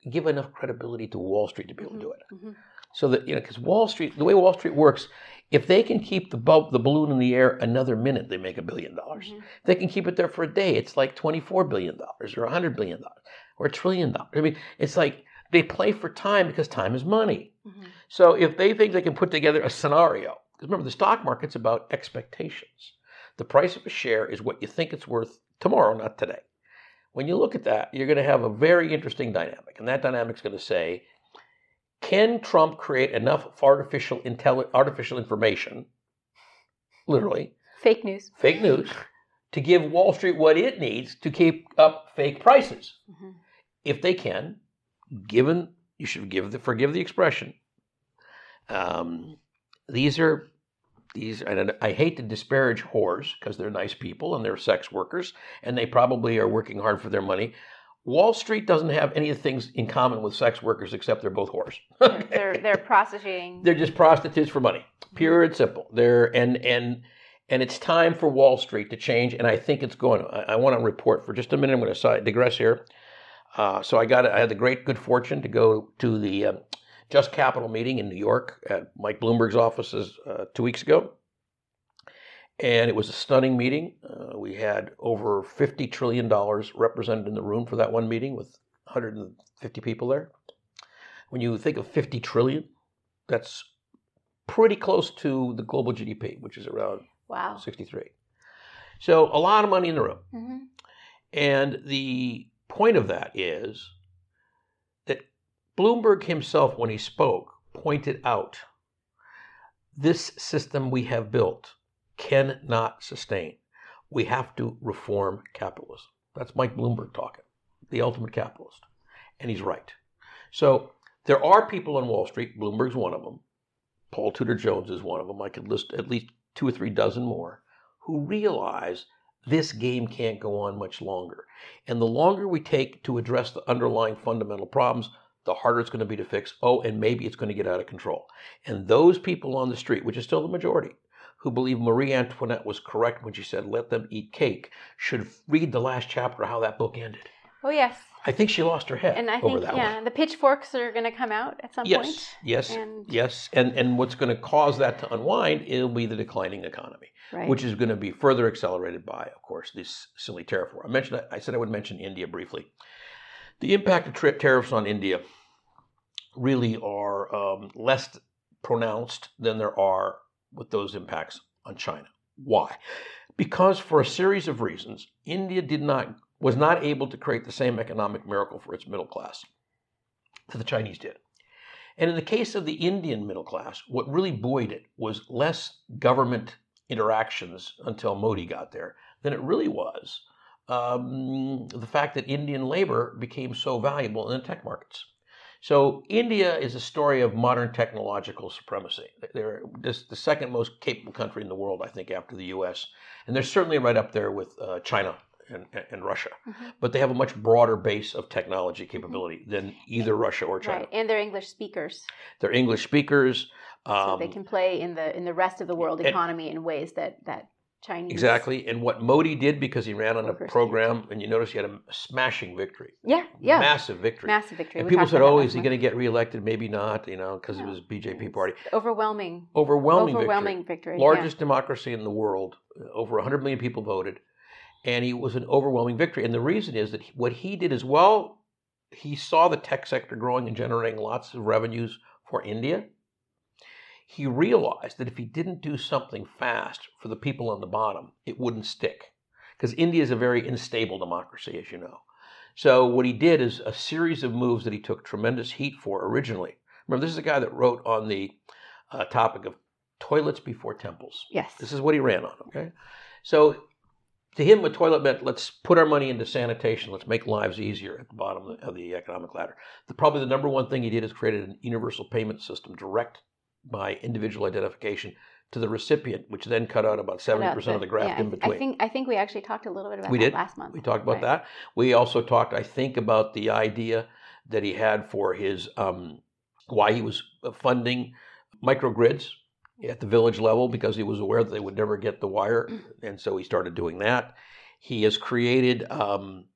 give enough credibility to Wall Street to be able Mm-hmm. to do it. Mm-hmm. So that, you know, because Wall Street, the way Wall Street works, if they can keep the bulb, the balloon in the air another minute, they make a billion dollars. Mm-hmm. If they can keep it there for a day, it's like twenty-four billion dollars or one hundred billion dollars or a trillion dollars. I mean, it's like they play for time because time is money. Mm-hmm. So if they think they can put together a scenario, because remember, the stock market's about expectations. The price of a share is what you think it's worth tomorrow, not today. When you look at that, you're going to have a very interesting dynamic. And that dynamic's going to say, can Trump create enough artificial intelli- artificial information, literally, Fake news. fake news, to give Wall Street what it needs to keep up fake prices? Mm-hmm. If they can, given, you should give the, forgive the expression, um, these are, these, and I hate to disparage whores because they're nice people and they're sex workers and they probably are working hard for their money. Wall Street doesn't have any of the things in common with sex workers except they're both whores. Okay. They're they're prostituting. They're just prostitutes for money, pure and simple. They're and and and it's time for Wall Street to change, and I think it's going to. I, I want to report for just a minute. I'm going to side, digress here. Uh, so I got I had the great good fortune to go to the um, Just Capital meeting in New York at Mike Bloomberg's offices uh, two weeks ago. And it was a stunning meeting. Uh, we had over fifty trillion dollars represented in the room for that one meeting with one hundred fifty people there. When you think of fifty trillion, that's pretty close to the global G D P, which is around Wow. sixty-three. So a lot of money in the room. Mm-hmm. And the point of that is that Bloomberg himself, when he spoke, pointed out this system we have built cannot sustain. We have to reform capitalism. That's Mike Bloomberg talking, the ultimate capitalist. And he's right. So there are people on Wall Street, Bloomberg's one of them, Paul Tudor Jones is one of them, I could list at least two or three dozen more, who realize this game can't go on much longer. And the longer we take to address the underlying fundamental problems, the harder it's going to be to fix. Oh, and maybe it's going to get out of control. And those people on the street, which is still the majority, who believe Marie Antoinette was correct when she said, let them eat cake, should read the last chapter of how that book ended. Oh, yes. I think she lost her head And I over think, that yeah, one. the pitchforks are going to come out at some Yes, point. yes, And- yes. And and what's going to cause that to unwind, it'll be the declining economy, Right. which is going to be further accelerated by, of course, this silly tariff war. I mentioned, I said I would mention India briefly. The impact of tra- tariffs on India really are um, less pronounced than there are with those impacts on China. Why? Because for a series of reasons, India did not was not able to create the same economic miracle for its middle class that the Chinese did. And in the case of the Indian middle class, what really buoyed it was less government interactions until Modi got there than it really was um, the fact that Indian labor became so valuable in the tech markets. So India is a story of modern technological supremacy. They're just the second most capable country in the world, I think, after the U S. And they're certainly right up there with uh, China and, and Russia. Mm-hmm. But they have a much broader base of technology capability mm-hmm. than either Russia or China. Right, and they're English speakers. They're English speakers. Um, so they can play in the in the rest of the world economy and, in ways that, that Chinese... Exactly. And what Modi did, because he ran on a program, did. And you notice he had a smashing victory. Yeah, yeah. Massive victory. Massive victory. And we people said, oh, is he going to get reelected? Maybe not, you know, because no. it was B J P party. Overwhelming. Overwhelming, Overwhelming victory. victory. Largest yeah. democracy in the world. Over one hundred million people voted. And he was an overwhelming victory. And the reason is that he, what he did is, well, he saw the tech sector growing and generating lots of revenues for India. He realized that if he didn't do something fast for the people on the bottom, it wouldn't stick. Because India is a very unstable democracy, as you know. So what he did is a series of moves that he took tremendous heat for originally. Remember, this is a guy that wrote on the uh, topic of toilets before temples. Yes. This is what he ran on, okay? So to him, a toilet meant let's put our money into sanitation. Let's make lives easier at the bottom of the economic ladder. The, probably the number one thing he did is created a universal payment system direct by individual identification to the recipient, which then cut out about seventy percent of the graft yeah, in between. I think I think we actually talked a little bit about we that did. last month. We talked about right. that. We also talked, I think, about the idea that he had for his, um, why he was funding microgrids at the village level, because he was aware that they would never get the wire, and so he started doing that. He has created um,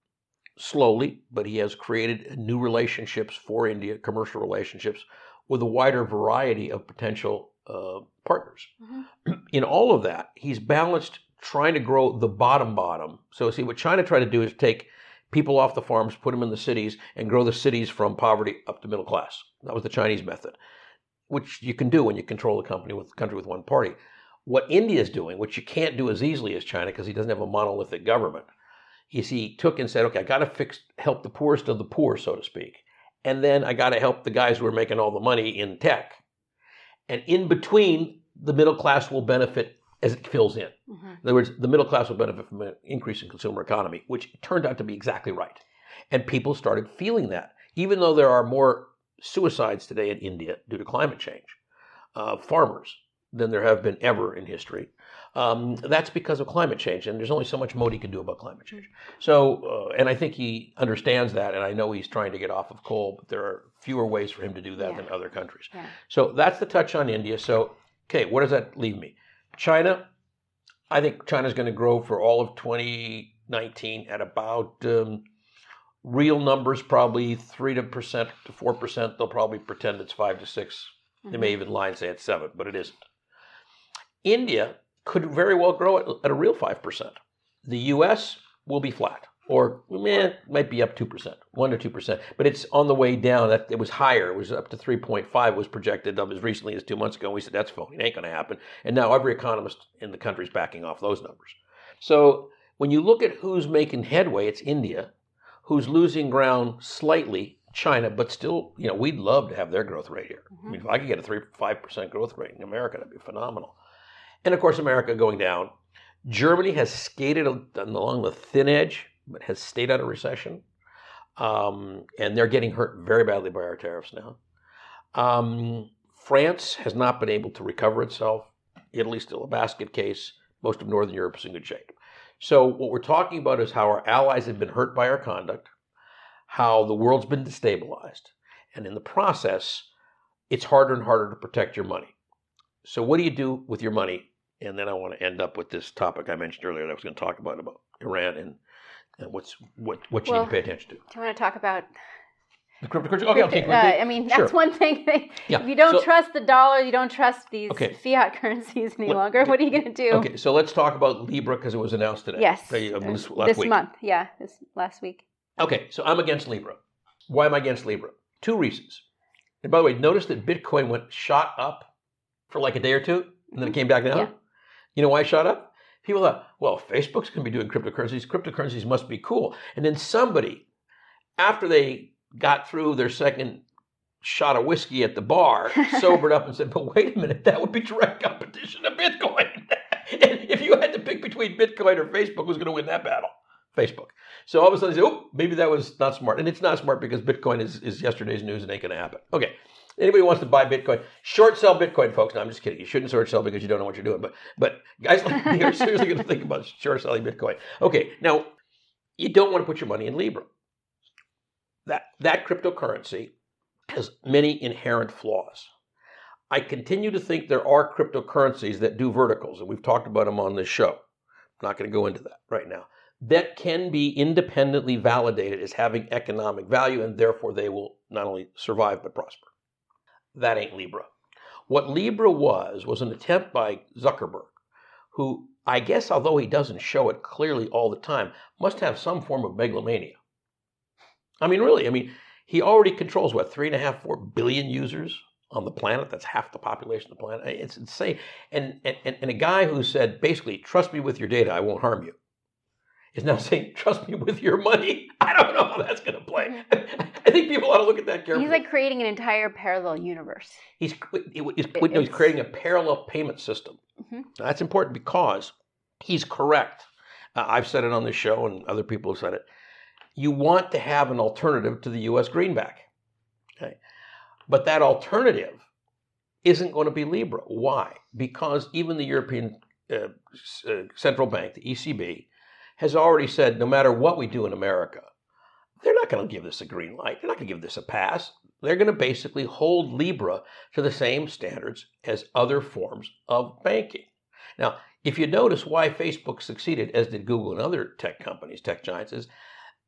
slowly, but he has created new relationships for India, commercial relationships, with a wider variety of potential uh, partners. Mm-hmm. In all of that, he's balanced trying to grow the bottom bottom. So see, what China tried to do is take people off the farms, put them in the cities, and grow the cities from poverty up to middle class. That was the Chinese method, which you can do when you control a company with country with one party. What India is doing, which you can't do as easily as China because he doesn't have a monolithic government, is he took and said, okay, I got to fix, help the poorest of the poor, so to speak. And then I got to help the guys who are making all the money in tech. And in between, the middle class will benefit as it fills in. Mm-hmm. In other words, the middle class will benefit from an increase in consumer economy, which turned out to be exactly right. And people started feeling that. Even though there are more suicides today in India due to climate change, uh, farmers, than there have been ever in history. Um, that's because of climate change, and there's only so much Modi can do about climate change. So, uh, and I think he understands that, and I know he's trying to get off of coal, but there are fewer ways for him to do that yeah. than other countries. Yeah. So that's the touch on India. So, okay, what does that leave me? China, I think China's going to grow for all of twenty nineteen at about um, real numbers, probably three to percent to four percent. They'll probably pretend it's five to six. Mm-hmm. They may even lie and say it's seven, but it isn't. India could very well grow at, at a real five percent. The U S will be flat, or eh, might be up two percent, one to two percent, but it's on the way down. That it was higher. It was up to three point five was projected um, as recently as two months ago. We said, that's phony. It ain't going to happen. And now every economist in the country is backing off those numbers. So when you look at who's making headway, it's India. Who's losing ground slightly, China, but still, you know, we'd love to have their growth rate here. Mm-hmm. I mean, if I could get a three, five percent growth rate in America, that'd be phenomenal. And of course, America going down. Germany has skated along the thin edge, but has stayed out of recession. Um, and they're getting hurt very badly by our tariffs now. Um, France has not been able to recover itself. Italy's still a basket case. Most of Northern Europe is in good shape. So what we're talking about is how our allies have been hurt by our conduct, how the world's been destabilized. And in the process, it's harder and harder to protect your money. So what do you do with your money? And then I want to end up with this topic I mentioned earlier that I was going to talk about, about Iran and, and what's what, what you well, need to pay attention to. Do you want to talk about the cryptocurrency? Okay, I'll take it. Uh, I mean, that's sure. one thing. Yeah. If you don't so, trust the dollar, you don't trust these okay. fiat currencies any Let, longer. What are you going to do? Okay, so let's talk about Libra because it was announced today. Yes. Uh, this last this week. month. Yeah, this last week. Okay, so I'm against Libra. Why am I against Libra? Two reasons. And by the way, notice that Bitcoin went shot up for like a day or two, and then it came back down. Yeah. You know why it shot up? People thought, well, Facebook's going to be doing cryptocurrencies. Cryptocurrencies must be cool. And then somebody, after they got through their second shot of whiskey at the bar, sobered up and said, but wait a minute, that would be direct competition to Bitcoin. And if you had to pick between Bitcoin or Facebook, who's going to win that battle? Facebook. So all of a sudden, they say, oh, maybe that was not smart. And it's not smart because Bitcoin is, is yesterday's news and ain't going to happen. Okay. Anybody wants to buy Bitcoin, short sell Bitcoin, folks. No, I'm just kidding. You shouldn't short sell because you don't know what you're doing. But but guys like me are seriously going to think about short selling Bitcoin. Okay, now you don't want to put your money in Libra. That that cryptocurrency has many inherent flaws. I continue to think there are cryptocurrencies that do verticals, and we've talked about them on this show. I'm not going to go into that right now. That can be independently validated as having economic value, and therefore they will not only survive but prosper. That ain't Libra. What Libra was, was an attempt by Zuckerberg, who I guess, although he doesn't show it clearly all the time, must have some form of megalomania. I mean, really, I mean, he already controls, what, three and a half, four billion users on the planet? That's half the population of the planet. It's insane. And, and, and a guy who said, basically, trust me with your data, I won't harm you, is now saying, trust me with your money. I don't know how that's going to play. I think people ought to look at that carefully. He's like creating an entire parallel universe. He's, he's, he's creating a parallel payment system. Mm-hmm. Now, that's important because he's correct. Uh, I've said it on this show and other people have said it. You want to have an alternative to the U S greenback. Okay? But that alternative isn't going to be Libra. Why? Because even the European uh, uh, Central Bank, the E C B, has already said no matter what we do in America, they're not going to give this a green light. They're not going to give this a pass. They're going to basically hold Libra to the same standards as other forms of banking. Now, if you notice why Facebook succeeded, as did Google and other tech companies, tech giants, is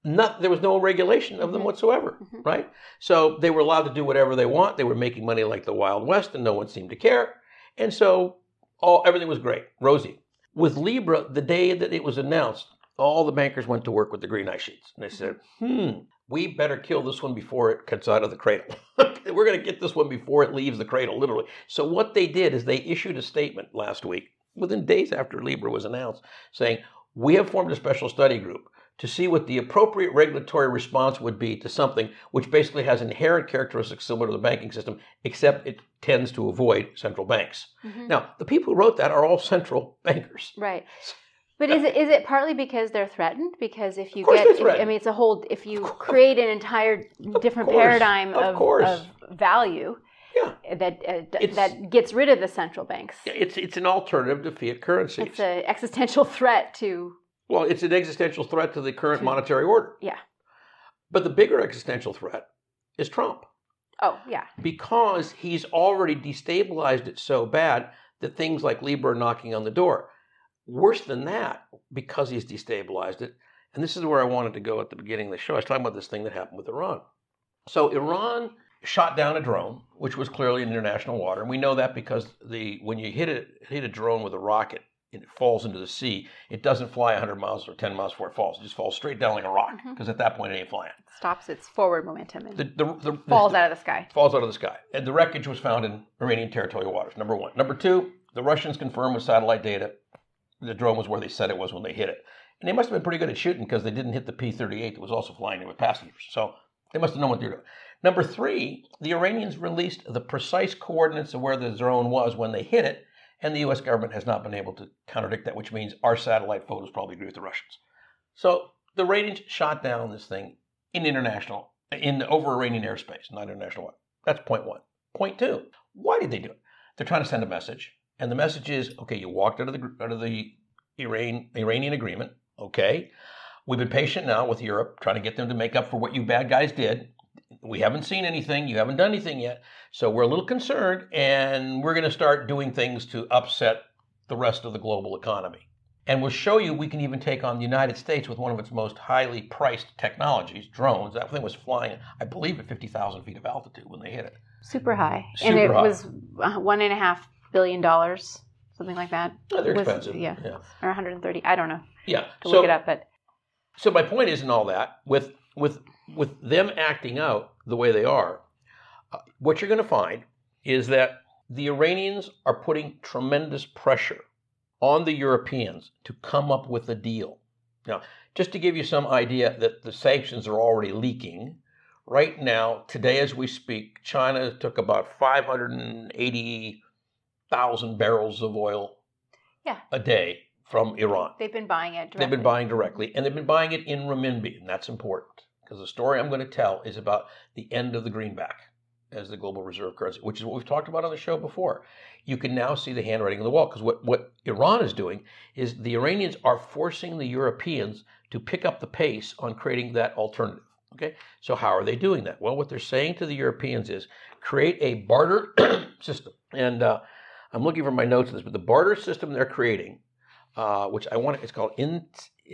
not, there was no regulation of them Mm-hmm. whatsoever, Mm-hmm. right? So they were allowed to do whatever they want. They were making money like the Wild West, and no one seemed to care. And so all everything was great, rosy. With Libra, the day that it was announced, all the bankers went to work with the green ice sheets. And they said, hmm, we better kill this one before it cuts out of the cradle. We're going to get this one before it leaves the cradle, literally. So what they did is they issued a statement last week, within days after Libra was announced, saying, we have formed a special study group to see what the appropriate regulatory response would be to something which basically has inherent characteristics similar to the banking system, except it tends to avoid central banks. Mm-hmm. Now, the people who wrote that are all central bankers. Right. But is it is it partly because they're threatened? Because if you Of course get, they're if, threatened. I mean, it's a whole. If you create an entire different course, paradigm of of, course. of value, Yeah. that uh, d- It's- that gets rid of the central banks. It's it's an alternative to fiat currencies. It's an existential threat to. Well, it's an existential threat to the current monetary order. Yeah. But the bigger existential threat is Trump, Oh yeah. because he's already destabilized it so bad that things like Libra are knocking on the door. Worse than that, because he's destabilized it, and this is where I wanted to go at the beginning of the show. I was talking about this thing that happened with Iran. So Iran shot down a drone, which was clearly in international water, and we know that because the when you hit it hit a drone with a rocket and it falls into the sea, it doesn't fly one hundred miles or ten miles before it falls. It just falls straight down like a rock, because at that point it ain't flying. Stops its forward momentum and The, the, the, falls the, out of the sky. falls out of the sky. And the wreckage was found in Iranian territorial waters, number one. Number two, the Russians confirmed with satellite data the drone was where they said it was when they hit it. And they must have been pretty good at shooting, because they didn't hit the P thirty-eight that was also flying there with passengers. So they must have known what they were doing. Number three, the Iranians released the precise coordinates of where the drone was when they hit it, and the U S government has not been able to contradict that, which means our satellite photos probably agree with the Russians. So the Iranians shot down this thing in international, in over Iranian airspace, not international water. That's point one. Point two, why did they do it? They're trying to send a message. And the message is, okay, you walked out of the out of the Iran, Iranian agreement. Okay, we've been patient now with Europe, trying to get them to make up for what you bad guys did. We haven't seen anything. You haven't done anything yet. So we're a little concerned, and we're going to start doing things to upset the rest of the global economy. And we'll show you we can even take on the United States with one of its most highly priced technologies, drones. That thing was flying, I believe, at fifty thousand feet of altitude when they hit it. Super high, Super and it high. was uh, one and a half billion dollars, something like that. Oh, they're Was- expensive. yeah. yeah. Or one hundred thirty. I don't know. Yeah. To So, look it up, but so my point is in all that, with with with them acting out the way they are, uh, what you're going to find is that the Iranians are putting tremendous pressure on the Europeans to come up with a deal. Now, just to give you some idea that the sanctions are already leaking, right now, today as we speak, China took about five hundred eighty thousand barrels of oil Yeah. a day from Iran. they've been buying it directly. They've been buying directly, and they've been buying it in renminbi, and that's important, because the story I'm going to tell is about the end of the greenback as the global reserve currency, which is what we've talked about on the show before. You can now see the handwriting on the wall, because what, what Iran is doing is the Iranians are forcing the Europeans to pick up the pace on creating that alternative. Okay, so how are they doing that? Well, what they're saying to the Europeans is create a barter system. And uh, I'm looking for my notes on this, but the barter system they're creating, uh, which I want, it's called in.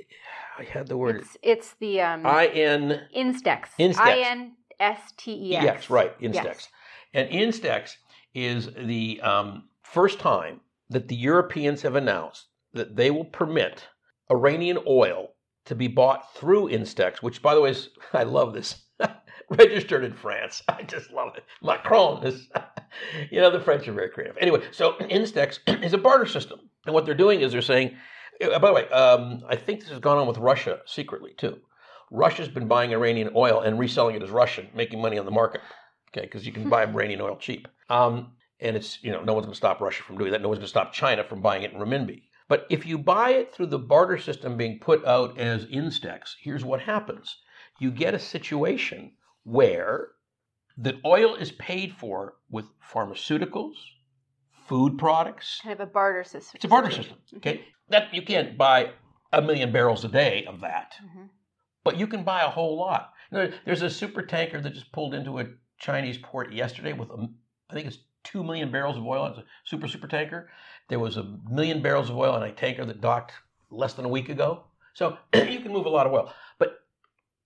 I had the word It's, it's the um, I N Instex. Instex. I N S T E X. Yes, right, Instex. Yes. And Instex is the um, first time that the Europeans have announced that they will permit Iranian oil to be bought through Instex, which, by the way, is, I love this, registered in France. I just love it. Macron is, you know, the French are very creative. Anyway, so Instex is a barter system. And what they're doing is they're saying, uh, by the way, um, I think this has gone on with Russia secretly, too. Russia's been buying Iranian oil and reselling it as Russian, making money on the market, okay, because you can buy Iranian oil cheap. Um, and it's, you know, no one's going to stop Russia from doing that. No one's going to stop China from buying it in renminbi. But if you buy it through the barter system being put out as Instex, here's what happens. You get a situation where the oil is paid for with pharmaceuticals, food products. Kind of a barter system. It's a barter system, okay? That you can't buy a million barrels a day of that, Mm-hmm. but you can buy a whole lot. There- There's a super tanker that just pulled into a Chinese port yesterday with, a, I think it's two million barrels of oil. It's a super, super tanker. There was a million barrels of oil on a tanker that docked less than a week ago. So you can move a lot of oil. But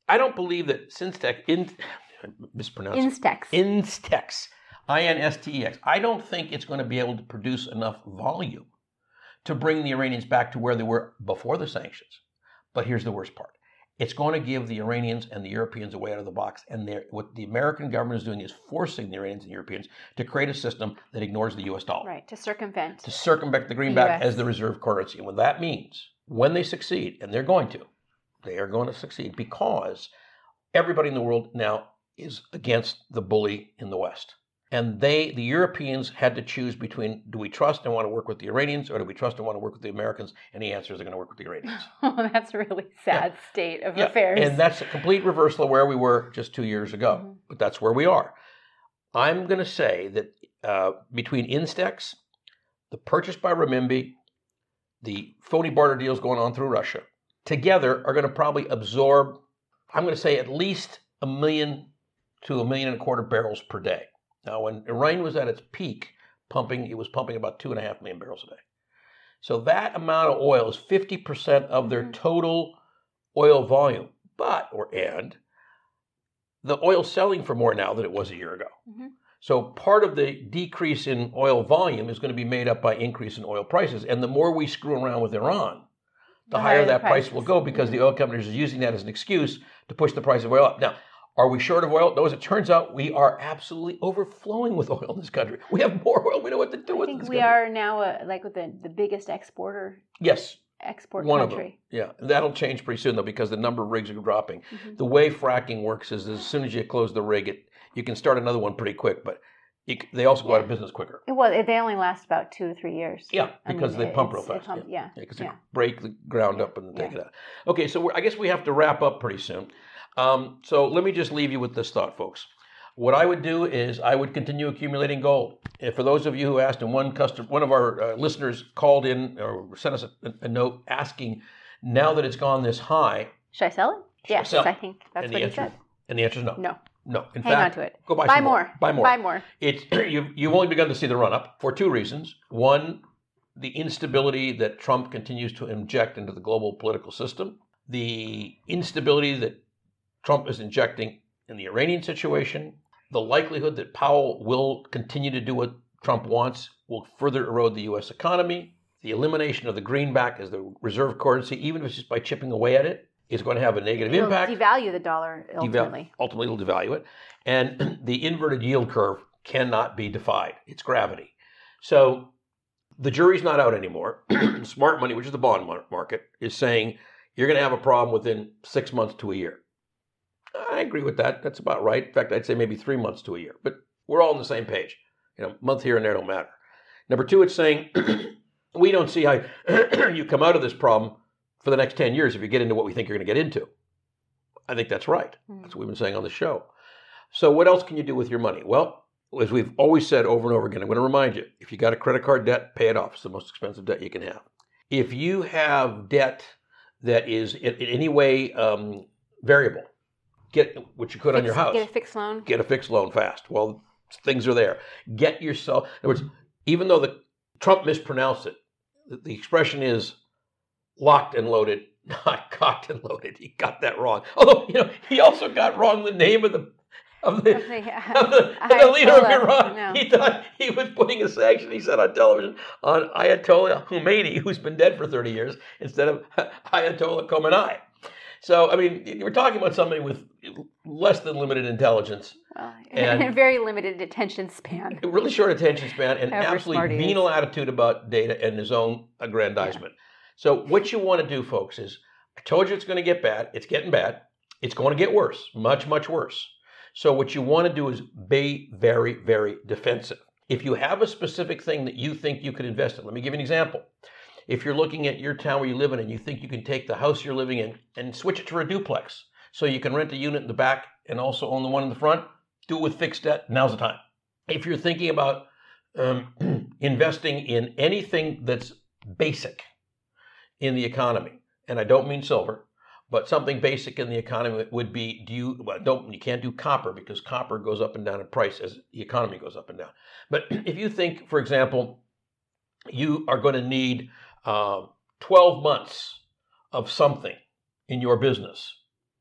I don't believe that Instex, in, mispronounce Instex. Instex, I N S T E X. I don't think it's going to be able to produce enough volume to bring the Iranians back to where they were before the sanctions. But here's the worst part. It's going to give the Iranians and the Europeans a way out of the box. And what the American government is doing is forcing the Iranians and Europeans to create a system that ignores the U S dollar. Right, to circumvent. To circumvent the greenback as the reserve currency. And what that means, when they succeed, and they're going to, they are going to succeed because everybody in the world now is against the bully in the West. And they, the Europeans, had to choose between, do we trust and want to work with the Iranians, or do we trust and want to work with the Americans? And the answer is they're going to work with the Iranians. Oh, that's a really sad yeah. state of yeah. affairs. And that's a complete reversal of where we were just two years ago. Mm-hmm. But that's where we are. I'm going to say that uh, between Instex, the purchase by renminbi, the phony barter deals going on through Russia, together are going to probably absorb, I'm going to say, at least a million to a million and a quarter barrels per day. Now, when Iran was at its peak pumping, it was pumping about two and a half million barrels a day. So that amount of oil is fifty percent of their total oil volume. But, or and, the oil's selling for more now than it was a year ago. Mm-hmm. So part of the decrease in oil volume is going to be made up by increase in oil prices. And the more we screw around with Iran, the, the higher, higher that price will go because mm-hmm. the oil companies are using that as an excuse to push the price of oil up. Now, are we short of oil? No, as it turns out, we are absolutely overflowing with oil in this country. We have more oil. We know what to do I with think this we country. are now uh, like the, the biggest exporter. Yes. Export One country. Of them. Yeah. That'll change pretty soon, though, because the number of rigs are dropping. Mm-hmm. The way fracking works is as soon as you close the rig, it you can start another one pretty quick, but you, they also go yeah. out of business quicker. Well, they only last about two or three years. Yeah, because I mean, they pump real fast. Pump, yeah. Because yeah. yeah, they break the ground up and take yeah. it out. Okay, so we're, I guess we have to wrap up pretty soon. Um, so let me just leave you with this thought, folks. What I would do is I would continue accumulating gold. And for those of you who asked, and one customer, one of our uh, listeners called in or sent us a, a note asking, now that it's gone this high, should I sell it? Yes, sell it? I think that's and what he answer, said. And the answer is no. No. No. In Hang fact, on to it. Go buy, buy some more. more. Buy more. Buy more. It's you've you've only begun to see the run up for two reasons. One, the instability that Trump continues to inject into the global political system, the instability that Trump is injecting in the Iranian situation, the likelihood that Powell will continue to do what Trump wants will further erode the U S economy. The elimination of the greenback as the reserve currency, even if it's just by chipping away at it, is going to have a negative it'll impact. Devalue the dollar ultimately. Deval- ultimately, it'll devalue it. And the inverted yield curve cannot be defied. It's gravity. So the jury's not out anymore. Smart money, which is the bond market, is saying you're going to have a problem within six months to a year. I agree with that. That's about right. In fact, I'd say maybe three months to a year. But we're all on the same page. You know, month here and there don't matter. Number two, it's saying we don't see how you come out of this problem for the next ten years if you get into what we think you're going to get into. I think that's right. That's what we've been saying on the show. So what else can you do with your money? Well, as we've always said over and over again, I'm going to remind you, if you got a credit card debt, pay it off. It's the most expensive debt you can have. If you have debt that is in, in any way um, variable, get what you could Fix, on your house. Get a fixed loan. Get a fixed loan fast. Well, things are there. Get yourself, in other words, even though the Trump mispronounced it, the, the expression is locked and loaded, not cocked and loaded. He got that wrong. Although, you know, he also got wrong the name of the of the, the, of the, the leader of Iran. No. He thought he was putting a sanction, he said on television, on Ayatollah Khomeini, who's been dead for thirty years, instead of Ayatollah Khamenei. So, I mean, we're talking about somebody with less than limited intelligence. Well, and a very limited attention span. A really short attention span and absolutely venal attitude about data and his own aggrandizement. Yeah. So what you want to do, folks, is I told you it's going to get bad. It's getting bad. It's going to get worse, much, much worse. So what you want to do is be very, very defensive. If you have a specific thing that you think you could invest in, let me give you an example. If you're looking at your town where you live in and you think you can take the house you're living in and switch it to a duplex so you can rent a unit in the back and also own the one in the front, do it with fixed debt, now's the time. If you're thinking about um, investing in anything that's basic in the economy, and I don't mean silver, but something basic in the economy would be, do you, well, don't, you can't do copper because copper goes up and down in price as the economy goes up and down. But if you think, for example, you are going to need uh, twelve months of something in your business,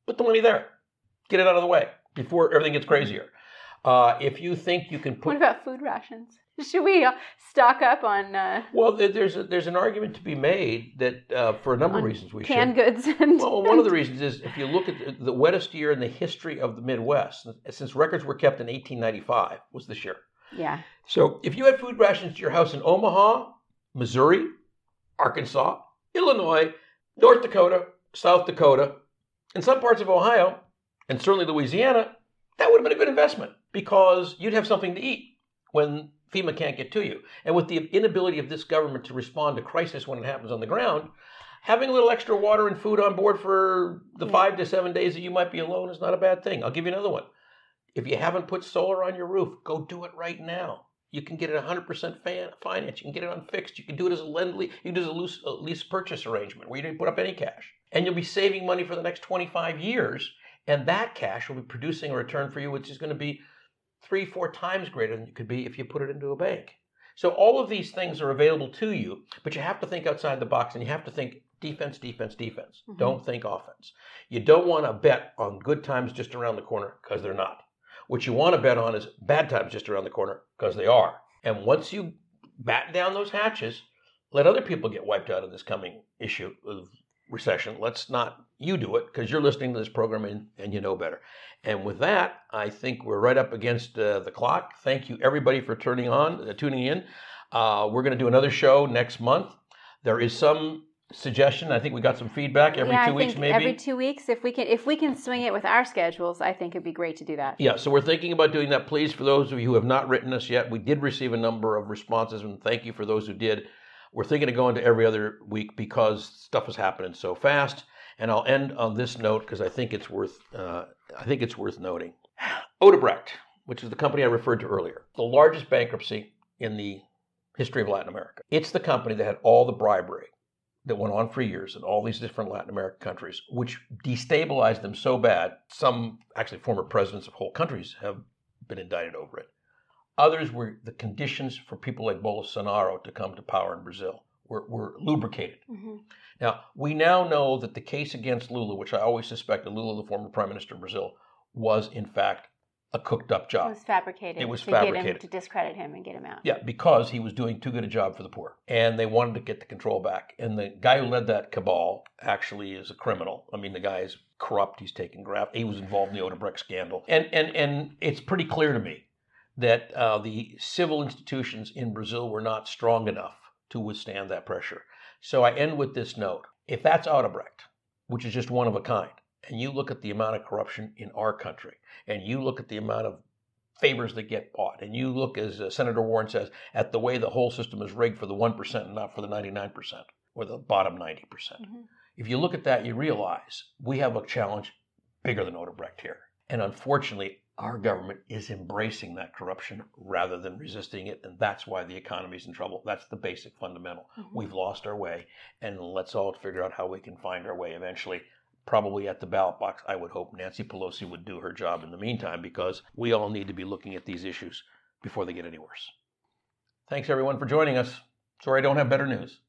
Put the money there. Get it out of the way before everything gets crazier. Uh, if you think you can put... What about food rations? Should we uh, stock up on... Uh, well, there's a, there's an argument to be made that uh, for a number of reasons we canned should. goods. And, well, one of the reasons is if you look at the, the wettest year in the history of the Midwest, since records were kept in eighteen ninety-five, was this year. Yeah. So if you had food rations to your house in Omaha, Missouri, Arkansas, Illinois, North Dakota, South Dakota, and some parts of Ohio, and certainly Louisiana, that would have been a good investment because you'd have something to eat when FEMA can't get to you. And with the inability of this government to respond to crisis when it happens on the ground, having a little extra water and food on board for the yeah. five to seven days that you might be alone is not a bad thing. I'll give you another one. If you haven't put solar on your roof, go do it right now. You can get it one hundred percent fan, finance. You can get it unfixed. You can do it as a lend lease. You can do it as a lease, a lease purchase arrangement where you didn't put up any cash. And you'll be saving money for the next twenty-five years. And that cash will be producing a return for you, which is going to be three, four times greater than it could be if you put it into a bank. So all of these things are available to you, but you have to think outside the box and you have to think defense, defense, defense. Mm-hmm. Don't think offense. You don't want to bet on good times just around the corner because they're not. What you want to bet on is bad times just around the corner because they are. And once you batten down those hatches, let other people get wiped out of this coming issue of recession. Let's not you do it because you're listening to this program and, and you know better. And with that, I think we're right up against uh, the clock. Thank you, everybody, for turning on, uh, tuning in. Uh, we're going to do another show next month. There is some suggestion. I think we got some feedback every yeah, two I weeks, think maybe. Every two weeks, if we can, if we can swing it with our schedules, I think it'd be great to do that. Yeah, so we're thinking about doing that. Please, for those of you who have not written us yet, we did receive a number of responses, and thank you for those who did. We're thinking of going to every other week because stuff is happening so fast. And I'll end on this note because I think it's worth uh, I think it's worth noting. Odebrecht, which is the company I referred to earlier, the largest bankruptcy in the history of Latin America. It's the company that had all the bribery that went on for years in all these different Latin American countries, which destabilized them so bad. Some actually former presidents of whole countries have been indicted over it. Others were the conditions for people like Bolsonaro to come to power in Brazil were, were lubricated. Mm-hmm. Now, we now know that the case against Lula, which I always suspected Lula, the former prime minister of Brazil, was in fact a cooked up job. It was fabricated. It was to fabricated. Get him, to discredit him and get him out. Yeah, because he was doing too good a job for the poor. And they wanted to get the control back. And the guy who led that cabal actually is a criminal. I mean, the guy is corrupt. He's taken graft. He was involved in the Odebrecht scandal. And, and, and it's pretty clear to me that uh, the civil institutions in Brazil were not strong enough to withstand that pressure. So I end with this note. If that's Odebrecht, which is just one of a kind, and you look at the amount of corruption in our country, and you look at the amount of favors that get bought, and you look, as uh, Senator Warren says, at the way the whole system is rigged for the one percent and not for the ninety-nine percent, or the bottom ninety percent. Mm-hmm. If you look at that, you realize we have a challenge bigger than Odebrecht here. And unfortunately, our government is embracing that corruption rather than resisting it, and that's why the economy's in trouble. That's the basic fundamental. Mm-hmm. We've lost our way, and let's all figure out how we can find our way eventually. Probably at the ballot box. I would hope Nancy Pelosi would do her job in the meantime, because we all need to be looking at these issues before they get any worse. Thanks, everyone, for joining us. Sorry I don't have better news.